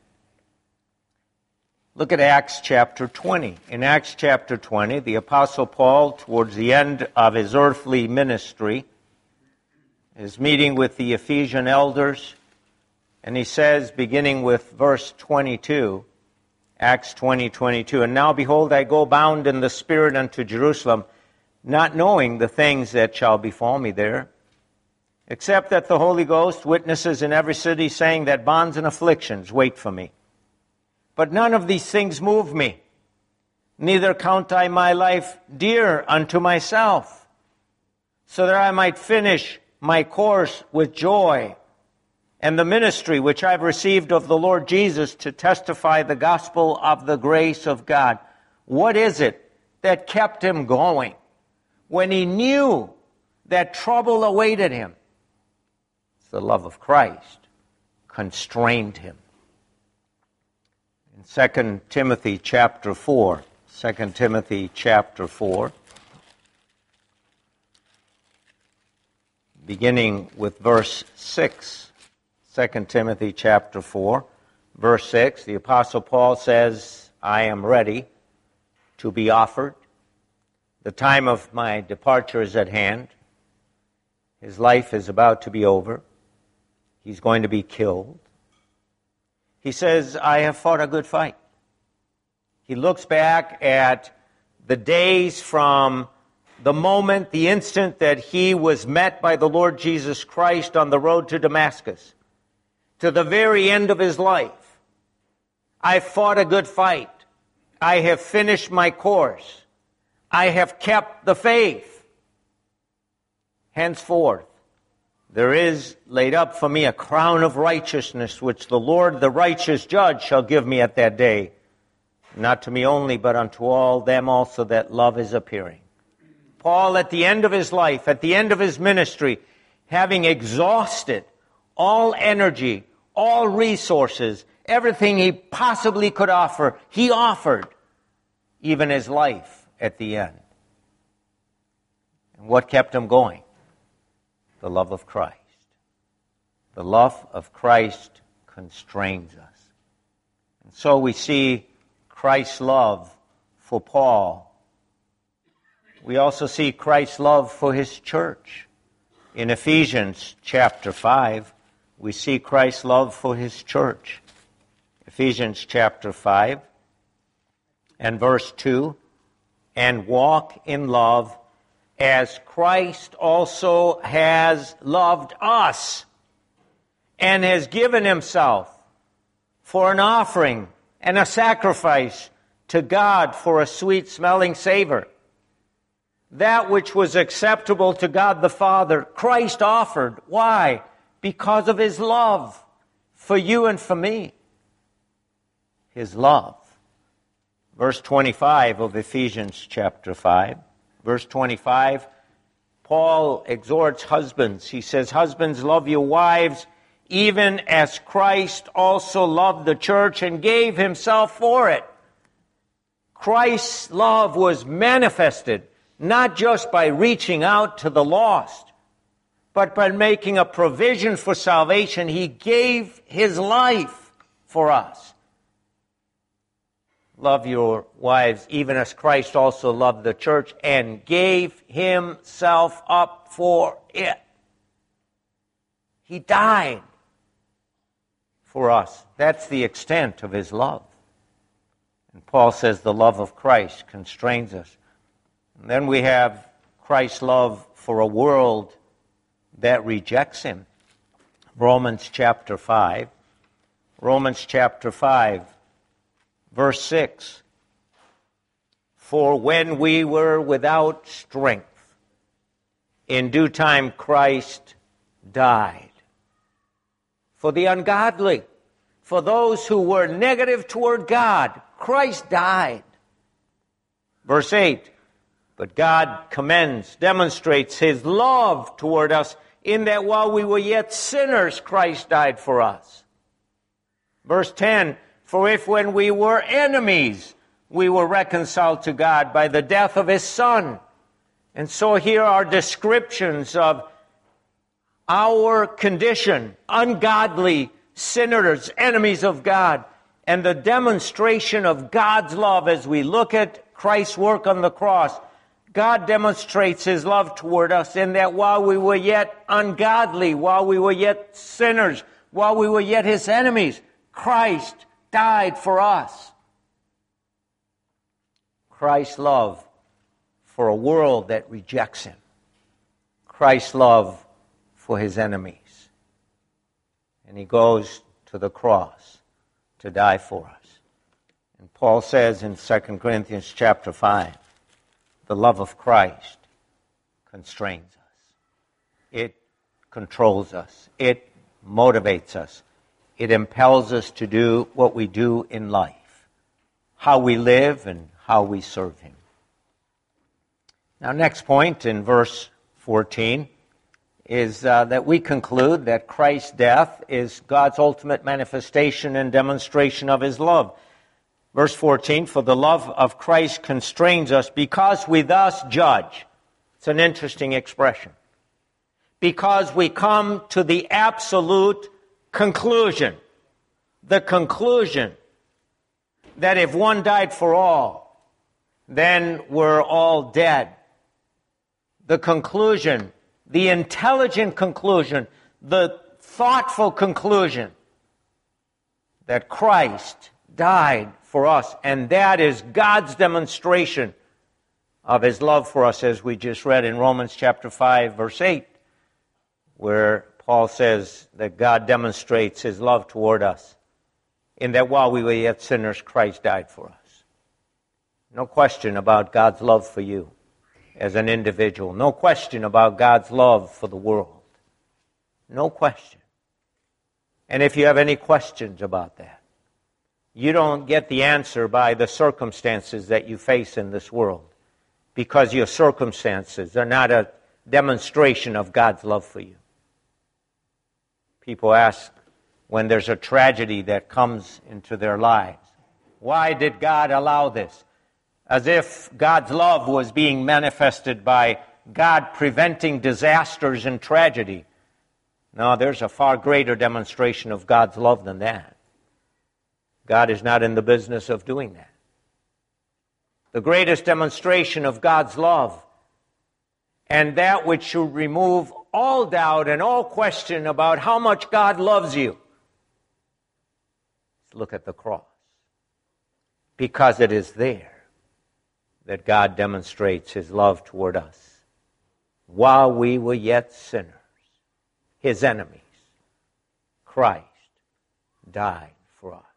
[SPEAKER 1] Look at Acts chapter twenty. In Acts chapter twenty, the Apostle Paul, towards the end of his earthly ministry, is meeting with the Ephesian elders, and he says, beginning with verse twenty-two, Acts twenty, twenty-two, and now behold, I go bound in the Spirit unto Jerusalem, not knowing the things that shall befall me there, except that the Holy Ghost witnesses in every city, saying that bonds and afflictions wait for me. But none of these things move me, neither count I my life dear unto myself, so that I might finish my course with joy, and the ministry which I've received of the Lord Jesus to testify the gospel of the grace of God. What is it that kept him going when he knew that trouble awaited him? It's the love of Christ constrained him. In Second Timothy chapter four, Second Timothy chapter four, beginning with verse six, Second Timothy chapter four, verse six, the Apostle Paul says, I am ready to be offered. The time of my departure is at hand. His life is about to be over. He's going to be killed. He says, I have fought a good fight. He looks back at the days from the moment, the instant that he was met by the Lord Jesus Christ on the road to Damascus, to the very end of his life. I fought a good fight. I have finished my course. I have kept the faith. Henceforth, there is laid up for me a crown of righteousness, which the Lord, the righteous judge, shall give me at that day, not to me only, but unto all them also that love is appearing. Paul, at the end of his life, at the end of his ministry, having exhausted all energy, all resources, everything he possibly could offer, he offered, even his life at the end. And what kept him going? The love of Christ. The love of Christ constrains us. And so we see Christ's love for Paul. We also see Christ's love for his church. In Ephesians chapter five, we see Christ's love for his church. Ephesians chapter five and verse two, and walk in love as Christ also has loved us and has given himself for an offering and a sacrifice to God for a sweet-smelling savor. That which was acceptable to God the Father, Christ offered. Why? Because of his love for you and for me. His love. Verse twenty-five of Ephesians chapter five. Verse twenty-five, Paul exhorts husbands. He says, husbands, love your wives, even as Christ also loved the church and gave himself for it. Christ's love was manifested not just by reaching out to the lost, but by making a provision for salvation. He gave his life for us. Love your wives even as Christ also loved the church and gave himself up for it. He died for us. That's the extent of his love. And Paul says the love of Christ constrains us. And then we have Christ's love for a world that rejects him. Romans chapter five. Romans chapter five, verse six. For when we were without strength, in due time Christ died. For the ungodly, for those who were negative toward God, Christ died. Verse eight. But God commends, demonstrates his love toward us in that while we were yet sinners, Christ died for us. Verse ten, for if when we were enemies, we were reconciled to God by the death of his Son. And so here are descriptions of our condition, ungodly sinners, enemies of God, and the demonstration of God's love as we look at Christ's work on the cross. God demonstrates his love toward us in that while we were yet ungodly, while we were yet sinners, while we were yet his enemies, Christ died for us. Christ's love for a world that rejects him. Christ's love for his enemies. And he goes to the cross to die for us. And Paul says in Second Corinthians chapter five, the love of Christ constrains us. It controls us. It motivates us. It impels us to do what we do in life, how we live and how we serve him. Now, next point in verse fourteen is uh, that we conclude that Christ's death is God's ultimate manifestation and demonstration of his love. Verse fourteen, for the love of Christ constrains us because we thus judge. It's an interesting expression. Because we come to the absolute conclusion, the conclusion that if one died for all, then we're all dead. The conclusion, the intelligent conclusion, the thoughtful conclusion that Christ died for us, and that is God's demonstration of his love for us, as we just read in Romans chapter five, verse eight, where Paul says that God demonstrates his love toward us in that while we were yet sinners, Christ died for us. No question about God's love for you as an individual. No question about God's love for the world. No question. And if you have any questions about that, you don't get the answer by the circumstances that you face in this world, because your circumstances are not a demonstration of God's love for you. People ask when there's a tragedy that comes into their lives. Why did God allow this? As if God's love was being manifested by God preventing disasters and tragedy. No, there's a far greater demonstration of God's love than that. God is not in the business of doing that. The greatest demonstration of God's love, and that which should remove all doubt and all question about how much God loves you, is look at the cross. Because it is there that God demonstrates His love toward us. While we were yet sinners, His enemies, Christ died for us.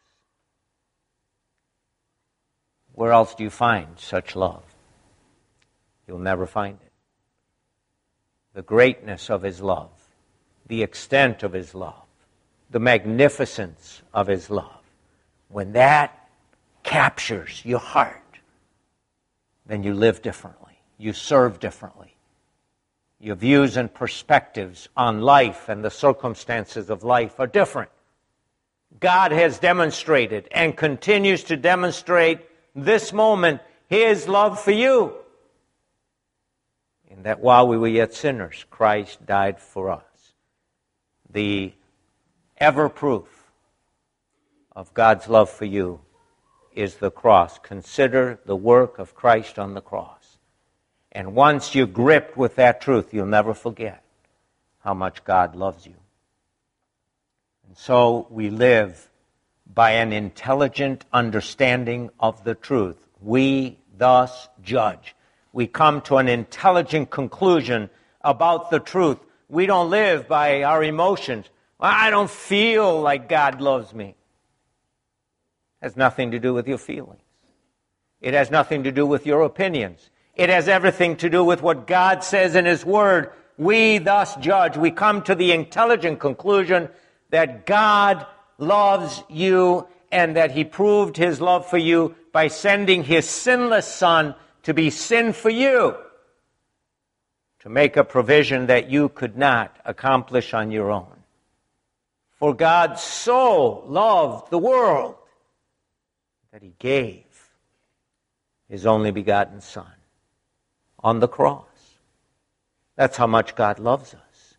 [SPEAKER 1] Where else do you find such love? You'll never find it. The greatness of His love, the extent of His love, the magnificence of His love, when that captures your heart, then you live differently. You serve differently. Your views and perspectives on life and the circumstances of life are different. God has demonstrated and continues to demonstrate this moment His love for you. In that while we were yet sinners, Christ died for us. The ever proof of God's love for you is the cross. Consider the work of Christ on the cross. And once you're gripped with that truth, you'll never forget how much God loves you. And so we live by an intelligent understanding of the truth. We thus judge. We come to an intelligent conclusion about the truth. We don't live by our emotions. I don't feel like God loves me. It has nothing to do with your feelings. It has nothing to do with your opinions. It has everything to do with what God says in His Word. We thus judge. We come to the intelligent conclusion that God loves you and that He proved His love for you by sending His sinless Son to be sin for you, to make a provision that you could not accomplish on your own. For God so loved the world that He gave His only begotten Son on the cross. That's how much God loves us.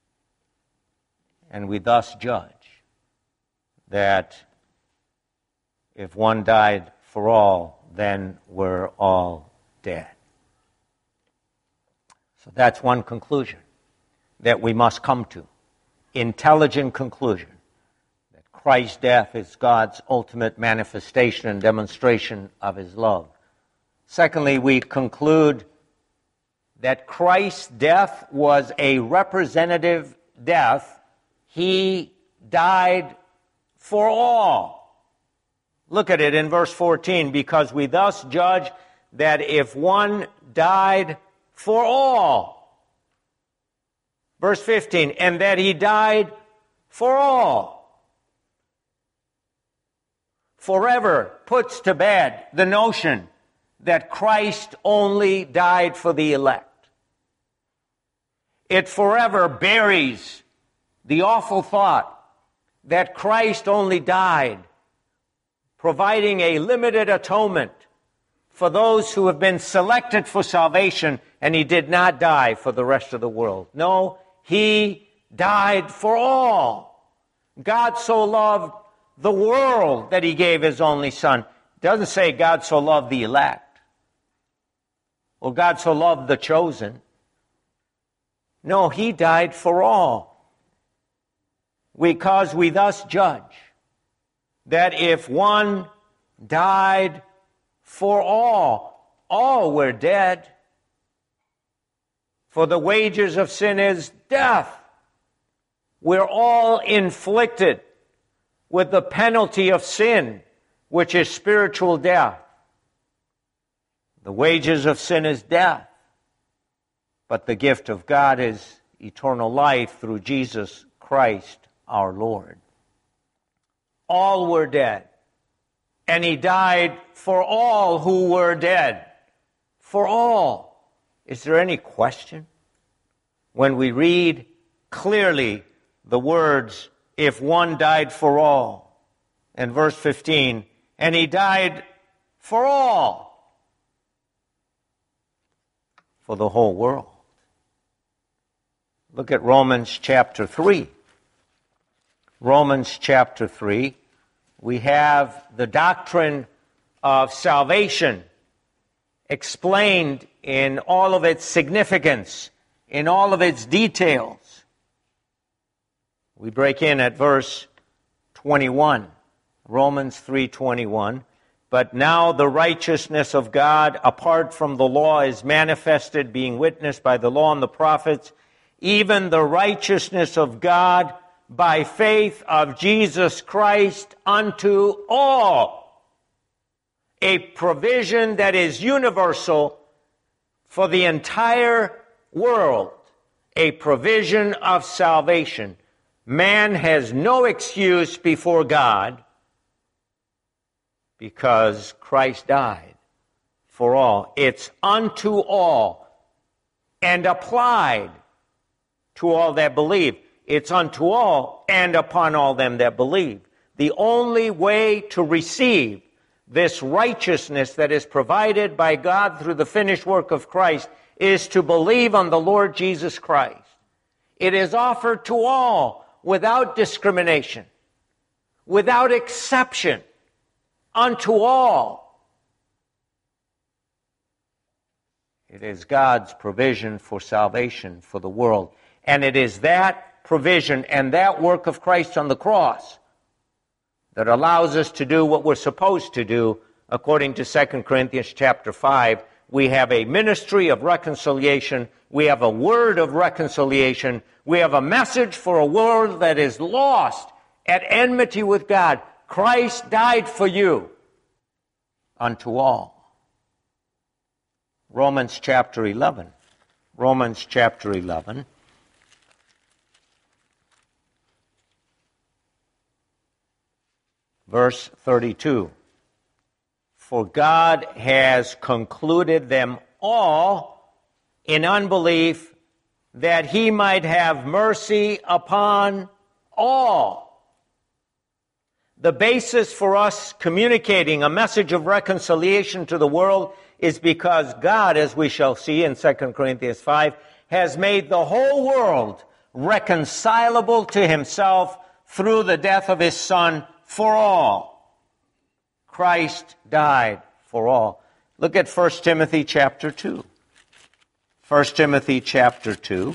[SPEAKER 1] And we thus judge that if one died for all, then we're all dead. So that's one conclusion that we must come to. Intelligent conclusion. That Christ's death is God's ultimate manifestation and demonstration of His love. Secondly, we conclude that Christ's death was a representative death. He died for all. Look at it in verse fourteen. Because we thus judge that if one died for all. Verse fifteen. And that He died for all. Forever puts to bed the notion that Christ only died for the elect. It forever buries the awful thought that Christ only died providing a limited atonement for those who have been selected for salvation, and He did not die for the rest of the world. No, He died for all. God so loved the world that He gave His only Son. It doesn't say God so loved the elect, or God so loved the chosen. No, He died for all. Because we thus judge that if one died for all, all were dead. For the wages of sin is death. We're all inflicted with the penalty of sin, which is spiritual death. The wages of sin is death, but the gift of God is eternal life through Jesus Christ our Lord. All were dead, and He died for all who were dead. For all. Is there any question? When we read clearly the words if one died for all? And verse fifteen, and he died for all, for the whole world. Look at Romans chapter three. Romans chapter three, we have the doctrine of salvation explained in all of its significance, in all of its details. We break in at verse twenty-one, Romans three twenty-one. But now the righteousness of God apart from the law is manifested, being witnessed by the law and the prophets, even the righteousness of God by faith of Jesus Christ unto all. A provision that is universal for the entire world. A provision of salvation. Man has no excuse before God because Christ died for all. It's unto all and applied to all that believe. It's unto all and upon all them that believe. The only way to receive this righteousness that is provided by God through the finished work of Christ is to believe on the Lord Jesus Christ. It is offered to all without discrimination, without exception, unto all. It is God's provision for salvation for the world. And it is that provision and that work of Christ on the cross that allows us to do what we're supposed to do according to Second Corinthians chapter five. We have a ministry of reconciliation. We have a word of reconciliation. We have a message for a world that is lost at enmity with God. Christ died for you unto all. Romans chapter eleven. Romans chapter eleven. Verse thirty-two, for God has concluded them all in unbelief, that he might have mercy upon all. The basis for us communicating a message of reconciliation to the world is because God, as we shall see in Second Corinthians five, has made the whole world reconcilable to himself through the death of his Son for all. Christ died for all. Look at First Timothy chapter two. First Timothy chapter two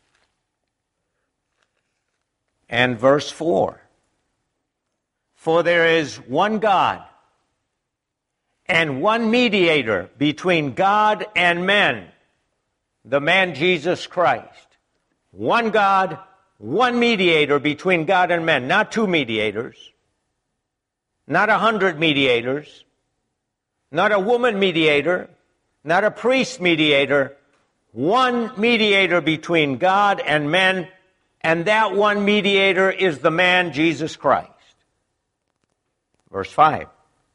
[SPEAKER 1] and verse four. For there is one God and one mediator between God and men, the man Jesus Christ. One God, one mediator between God and men, not two mediators. Not a hundred mediators, not a woman mediator, not a priest mediator, one mediator between God and men, and that one mediator is the man Jesus Christ. Verse five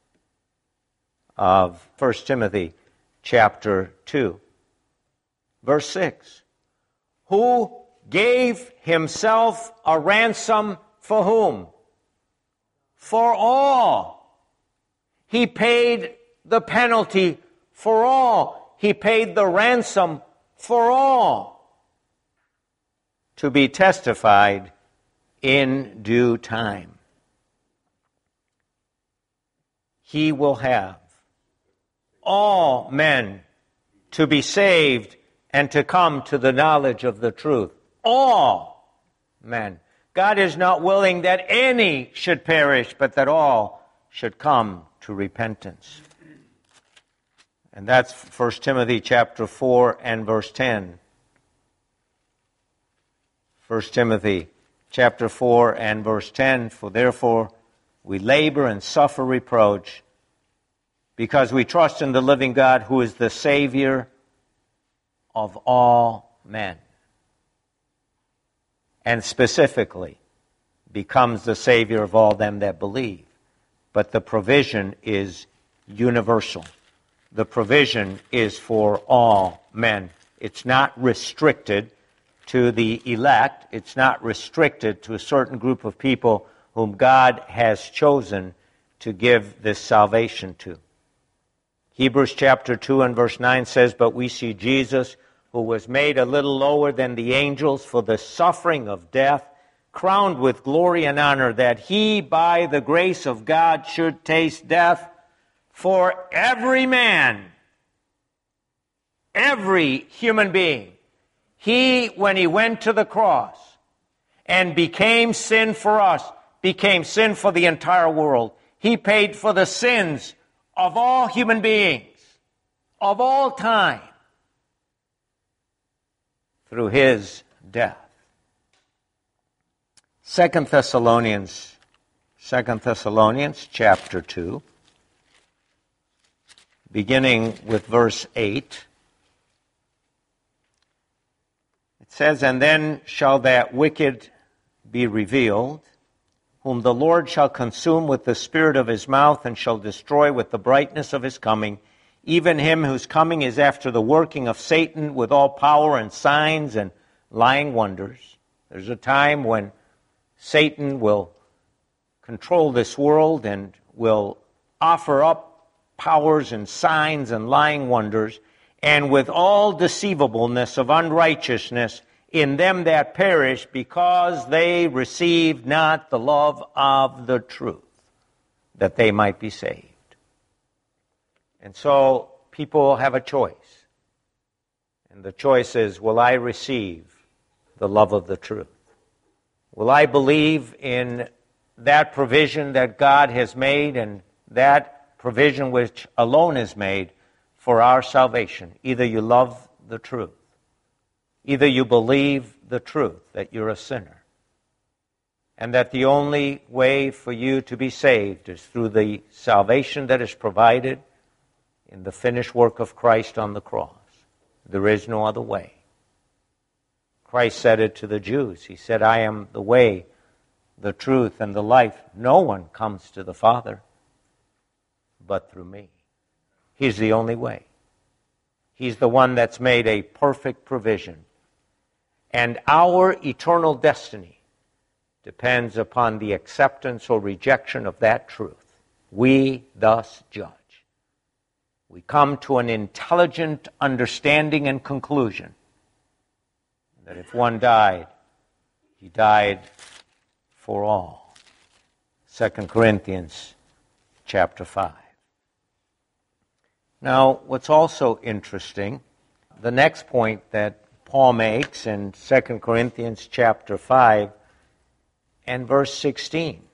[SPEAKER 1] of First Timothy chapter two. Verse six, who gave himself a ransom for whom? For all. He paid the penalty for all. He paid the ransom for all, to be testified in due time. He will have all men to be saved and to come to the knowledge of the truth. All men. God is not willing that any should perish, but that all should come to repentance. And that's First Timothy chapter four and verse ten. First Timothy chapter four and verse ten, for therefore we labor and suffer reproach, because we trust in the living God, who is the Savior of all men. And specifically becomes the Savior of all them that believe. But the provision is universal. The provision is for all men. It's not restricted to the elect. It's not restricted to a certain group of people whom God has chosen to give this salvation to. Hebrews chapter two and verse nine says, "But we see Jesus, who was made a little lower than the angels for the suffering of death, crowned with glory and honor, that he, by the grace of God, should taste death for every man," every human being. He, when he went to the cross and became sin for us, became sin for the entire world. He paid for the sins of all human beings, of all time, through his death. Second Thessalonians, Second Thessalonians chapter two, beginning with verse eight. It says, "And then shall that wicked be revealed, whom the Lord shall consume with the spirit of his mouth, and shall destroy with the brightness of his coming, even him whose coming is after the working of Satan with all power and signs and lying wonders." There's a time when Satan will control this world and will offer up powers and signs and lying wonders, and with all deceivableness of unrighteousness in them that perish, because they received not the love of the truth, that they might be saved. And so people have a choice. And the choice is, will I receive the love of the truth? Will I believe in that provision that God has made, and that provision which alone is made for our salvation? Either you love the truth, either you believe the truth that you're a sinner, and that the only way for you to be saved is through the salvation that is provided in the finished work of Christ on the cross. There is no other way. Christ said it to the Jews. He said, "I am the way, the truth, and the life. No one comes to the Father but through me." He's the only way. He's the one that's made a perfect provision. And our eternal destiny depends upon the acceptance or rejection of that truth. We thus judge. We come to an intelligent understanding and conclusion that if one died, he died for all. Second Corinthians chapter five. Now, what's also interesting, the next point that Paul makes in Second Corinthians chapter five and verse sixteen.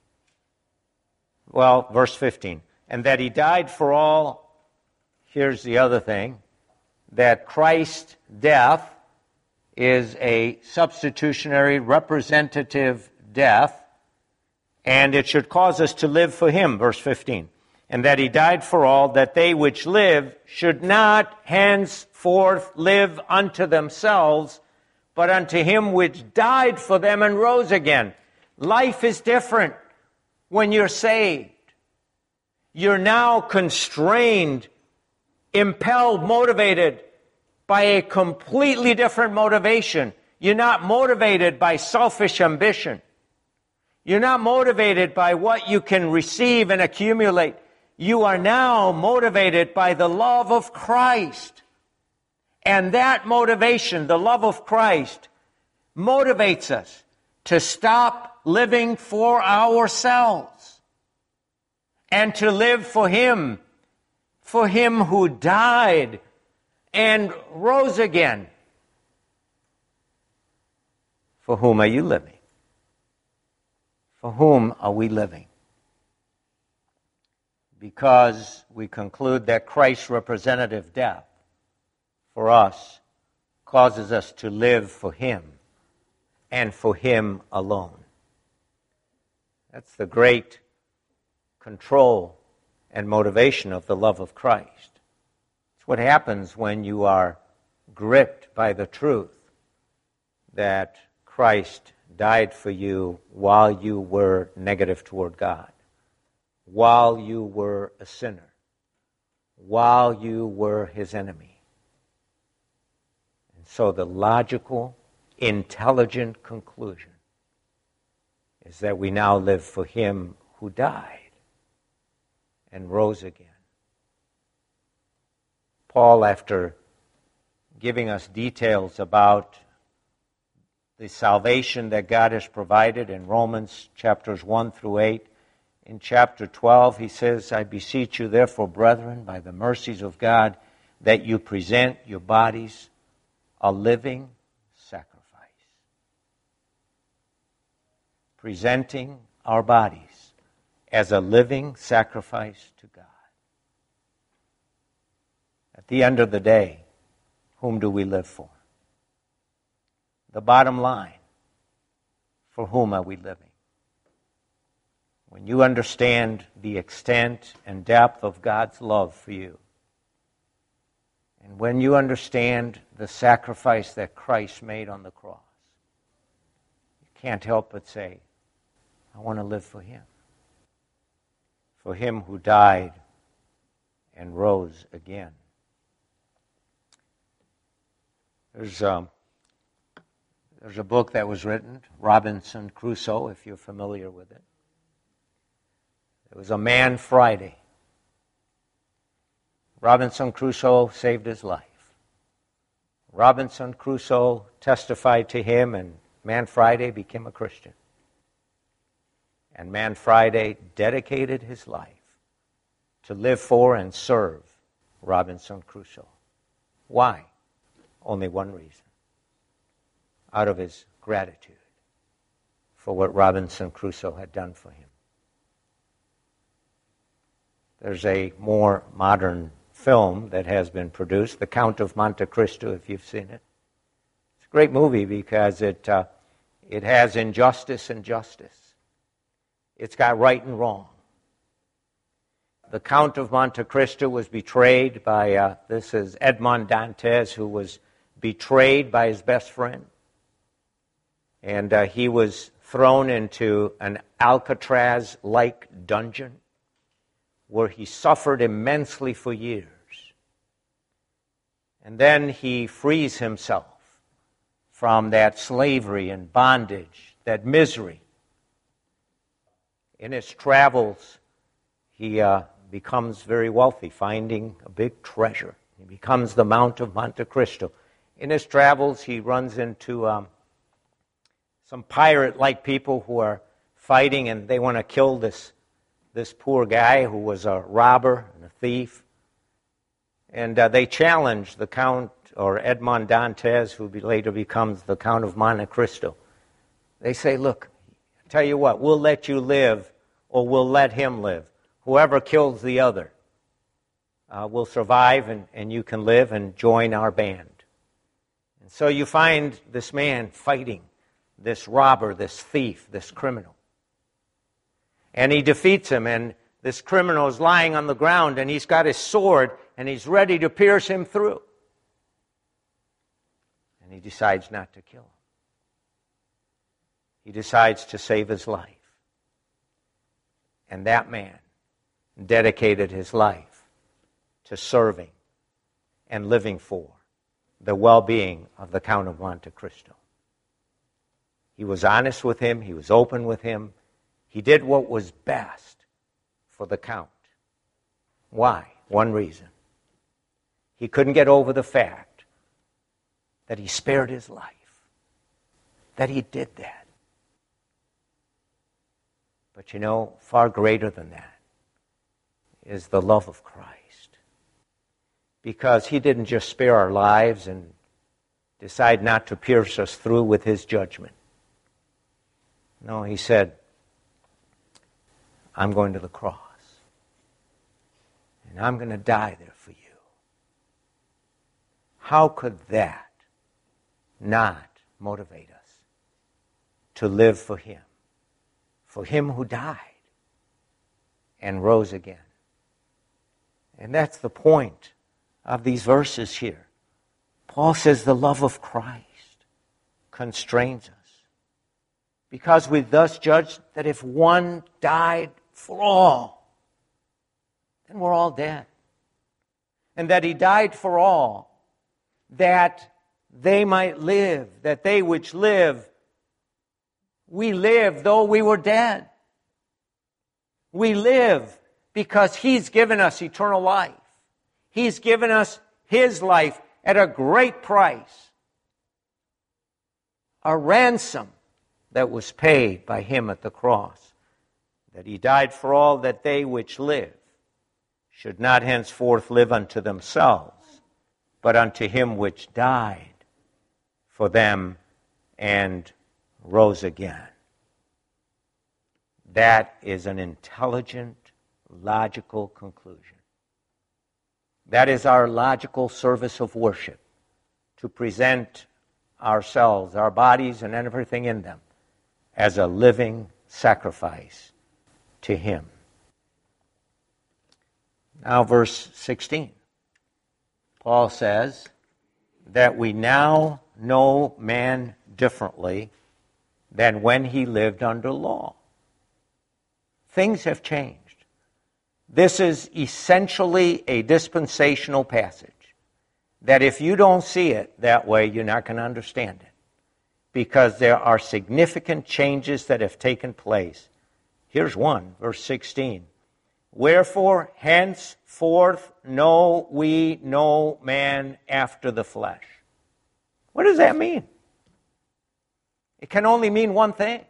[SPEAKER 1] Well, verse fifteen. "And that he died for all," here's the other thing, that Christ's death is a substitutionary representative death, and it should cause us to live for him, verse fifteen. "And that he died for all, that they which live should not henceforth live unto themselves, but unto him which died for them and rose again." Life is different when you're saved. You're now constrained, impelled, motivated by a completely different motivation. You're not motivated by selfish ambition. You're not motivated by what you can receive and accumulate. You are now motivated by the love of Christ. And that motivation, the love of Christ, motivates us to stop living for ourselves and to live for him, for him who died and rose again. For whom are you living? For whom are we living? Because we conclude that Christ's representative death for us causes us to live for him and for him alone. That's the great control and motivation of the love of Christ. It's what happens when you are gripped by the truth that Christ died for you while you were negative toward God, while you were a sinner, while you were his enemy. And so the logical intelligent conclusion is that we now live for him who died and rose again. Paul, after giving us details about the salvation that God has provided in Romans chapters one through eight, in chapter twelve he says, I beseech you therefore, brethren, by the mercies of God, that you present your bodies a living sacrifice. Presenting our bodies as a living sacrifice to God. At the end of the day, whom do we live for? The bottom line, for whom are we living? When you understand the extent and depth of God's love for you, and when you understand the sacrifice that Christ made on the cross, you can't help but say, I want to live for him. For him who died and rose again. There's, um, there's a book that was written, Robinson Crusoe, if you're familiar with it. It was a man Friday. Robinson Crusoe saved his life. Robinson Crusoe testified to him, and Man Friday became a Christian. And Man Friday dedicated his life to live for and serve Robinson Crusoe. Why? Only one reason. Out of his gratitude for what Robinson Crusoe had done for him. There's a more modern film that has been produced, The Count of Monte Cristo, if you've seen it. It's a great movie because it uh, it has injustice and justice. It's got right and wrong. The Count of Monte Cristo was betrayed by, uh, this is Edmond Dantes, who was betrayed by his best friend. And uh, he was thrown into an Alcatraz-like dungeon where he suffered immensely for years. And then he frees himself from that slavery and bondage, that misery. In his travels, he uh, becomes very wealthy, finding a big treasure. He becomes the Mount of Monte Cristo. In his travels, he runs into um, some pirate-like people who are fighting, and they want to kill this this poor guy who was a robber and a thief. And uh, they challenge the Count, or Edmond Dantes, who later becomes the Count of Monte Cristo. They say, look, I tell you what, we'll let you live, or we'll let him live. Whoever kills the other uh, will survive, and, and you can live and join our band. And so you find this man fighting this robber, this thief, this criminal. And he defeats him, and this criminal is lying on the ground, and he's got his sword, and he's ready to pierce him through. And he decides not to kill him. He decides to save his life. And that man dedicated his life to serving and living for the well-being of the Count of Monte Cristo. He was honest with him. He was open with him. He did what was best for the Count. Why? One reason. He couldn't get over the fact that he spared his life, that he did that. But you know, far greater than that is the love of Christ. Because he didn't just spare our lives and decide not to pierce us through with his judgment. No, he said, I'm going to the cross. And I'm going to die there for you. How could that not motivate us to live for him? For him who died and rose again. And that's the point of these verses here. Paul says the love of Christ constrains us. Because we thus judge that if one died for all, then we're all dead. And that he died for all, that they might live, that they which live, we live though we were dead. We live because He's given us eternal life. He's given us His life at a great price. A ransom that was paid by Him at the cross. That He died for all, that they which live should not henceforth live unto themselves, but unto Him which died for them and rose again. That is an intelligent, logical conclusion. That is our logical service of worship, to present ourselves, our bodies, and everything in them as a living sacrifice to Him. Now, verse sixteen. Paul says that we now know man differently than when he lived under law. Things have changed. This is essentially a dispensational passage that if you don't see it that way, you're not going to understand it, because there are significant changes that have taken place. Here's one, verse sixteen. Wherefore, henceforth know we no man after the flesh. What does that mean? It can only mean one thing.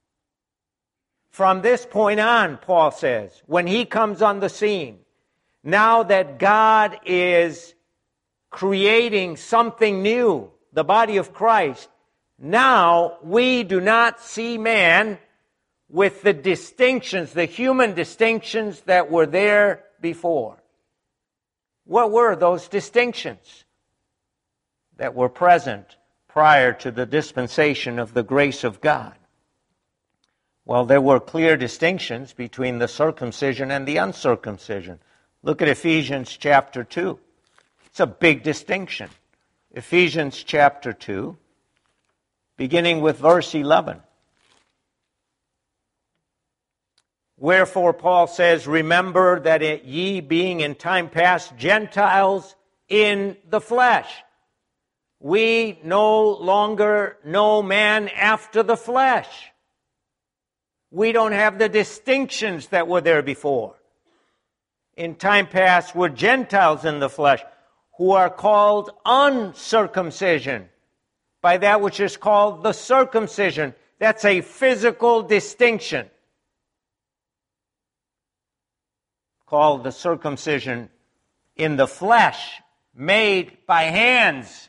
[SPEAKER 1] From this point on, Paul says, when He comes on the scene, now that God is creating something new, the body of Christ, now we do not see man with the distinctions, the human distinctions that were there before. What were those distinctions that were present prior to the dispensation of the grace of God? Well, there were clear distinctions between the circumcision and the uncircumcision. Look at Ephesians chapter two. It's a big distinction. Ephesians chapter two, beginning with verse eleven. Wherefore Paul says, remember that it, ye being in time past Gentiles in the flesh. We no longer know man after the flesh. We don't have the distinctions that were there before. In time past were Gentiles in the flesh, who are called uncircumcision by that which is called the circumcision. That's a physical distinction, called the circumcision in the flesh, made by hands.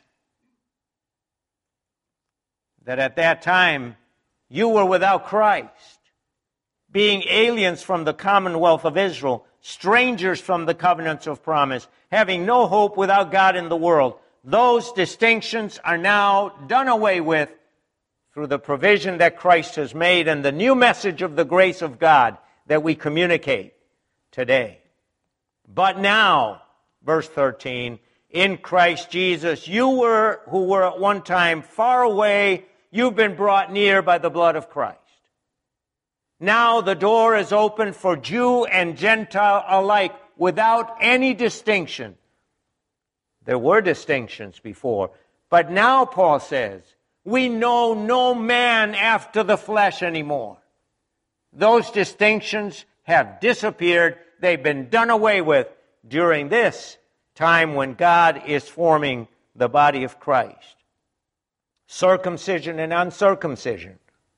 [SPEAKER 1] That at that time you were without Christ, being aliens from the commonwealth of Israel, strangers from the covenants of promise, having no hope, without God in the world. Those distinctions are now done away with through the provision that Christ has made and the new message of the grace of God that we communicate today. But now, verse thirteen, in Christ Jesus, you were who were at one time far away, you've been brought near by the blood of Christ. Now the door is open for Jew and Gentile alike without any distinction. There were distinctions before, but now Paul says, we know no man after the flesh anymore. Those distinctions have disappeared. They've been done away with during this time when God is forming the body of Christ. Circumcision and uncircumcision.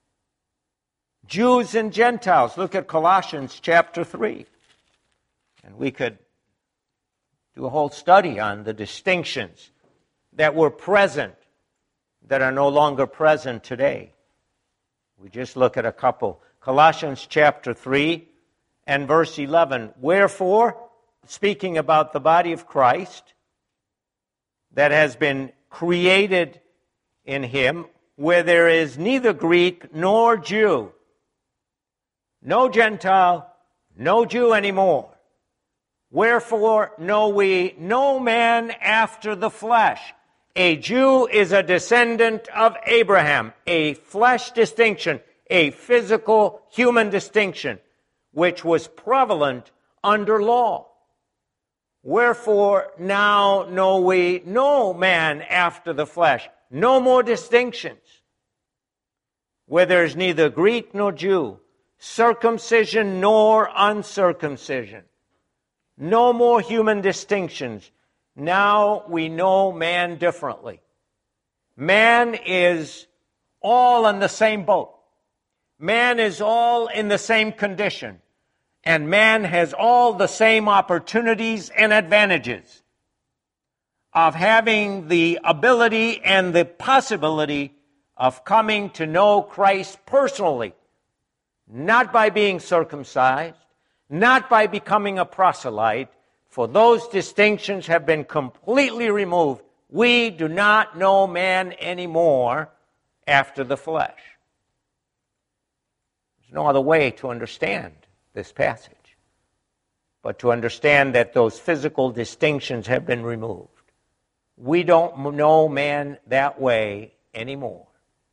[SPEAKER 1] Jews and Gentiles. Look at Colossians chapter three. And we could do a whole study on the distinctions that were present that are no longer present today. We just look at a couple. Colossians chapter three and verse eleven. Wherefore, speaking about the body of Christ that has been created in Him, where there is neither Greek nor Jew, no Gentile, no Jew anymore. Wherefore know we no man after the flesh. A Jew is a descendant of Abraham, a flesh distinction, a physical human distinction, which was prevalent under law. Wherefore now know we no man after the flesh. No more distinctions, where there is neither Greek nor Jew, circumcision nor uncircumcision. No more human distinctions. Now we know man differently. Man is all in the same boat. Man is all in the same condition. And man has all the same opportunities and advantages of having the ability and the possibility of coming to know Christ personally, not by being circumcised, not by becoming a proselyte, for those distinctions have been completely removed. We do not know man anymore after the flesh. There's no other way to understand this passage, but to understand that those physical distinctions have been removed. We don't know man that way anymore.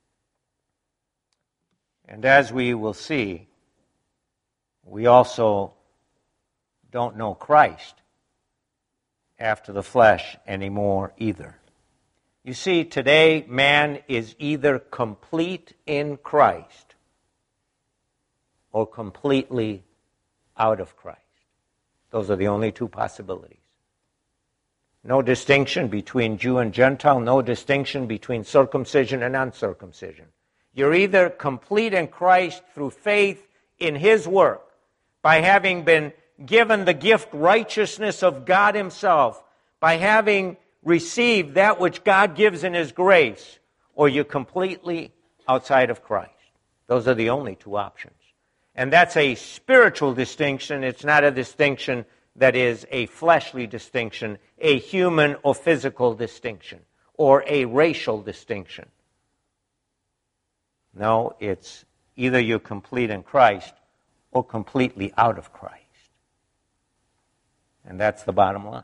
[SPEAKER 1] And as we will see, we also don't know Christ after the flesh anymore either. You see, today man is either complete in Christ or completely out of Christ. Those are the only two possibilities. No distinction between Jew and Gentile, no distinction between circumcision and uncircumcision. You're either complete in Christ through faith in His work, by having been given the gift righteousness of God Himself, by having received that which God gives in His grace, or you're completely outside of Christ. Those are the only two options. And that's a spiritual distinction. It's not a distinction that is a fleshly distinction, a human or physical distinction, or a racial distinction. No, it's either you're complete in Christ or completely out of Christ. And that's the bottom line.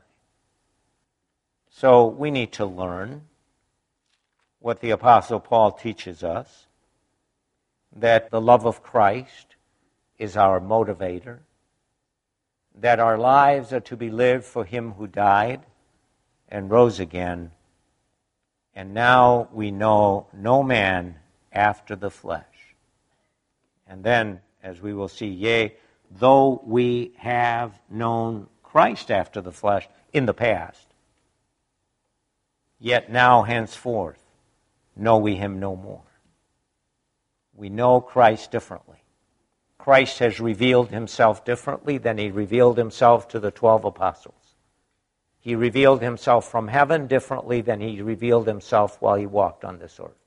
[SPEAKER 1] So we need to learn what the Apostle Paul teaches us, that the love of Christ is our motivator, that our lives are to be lived for Him who died and rose again, and now we know no man after the flesh. And then, as we will see, yea, though we have known Christ after the flesh in the past, yet now henceforth know we Him no more. We know Christ differently. Christ has revealed Himself differently than He revealed Himself to the twelve apostles. He revealed Himself from heaven differently than He revealed Himself while He walked on this earth.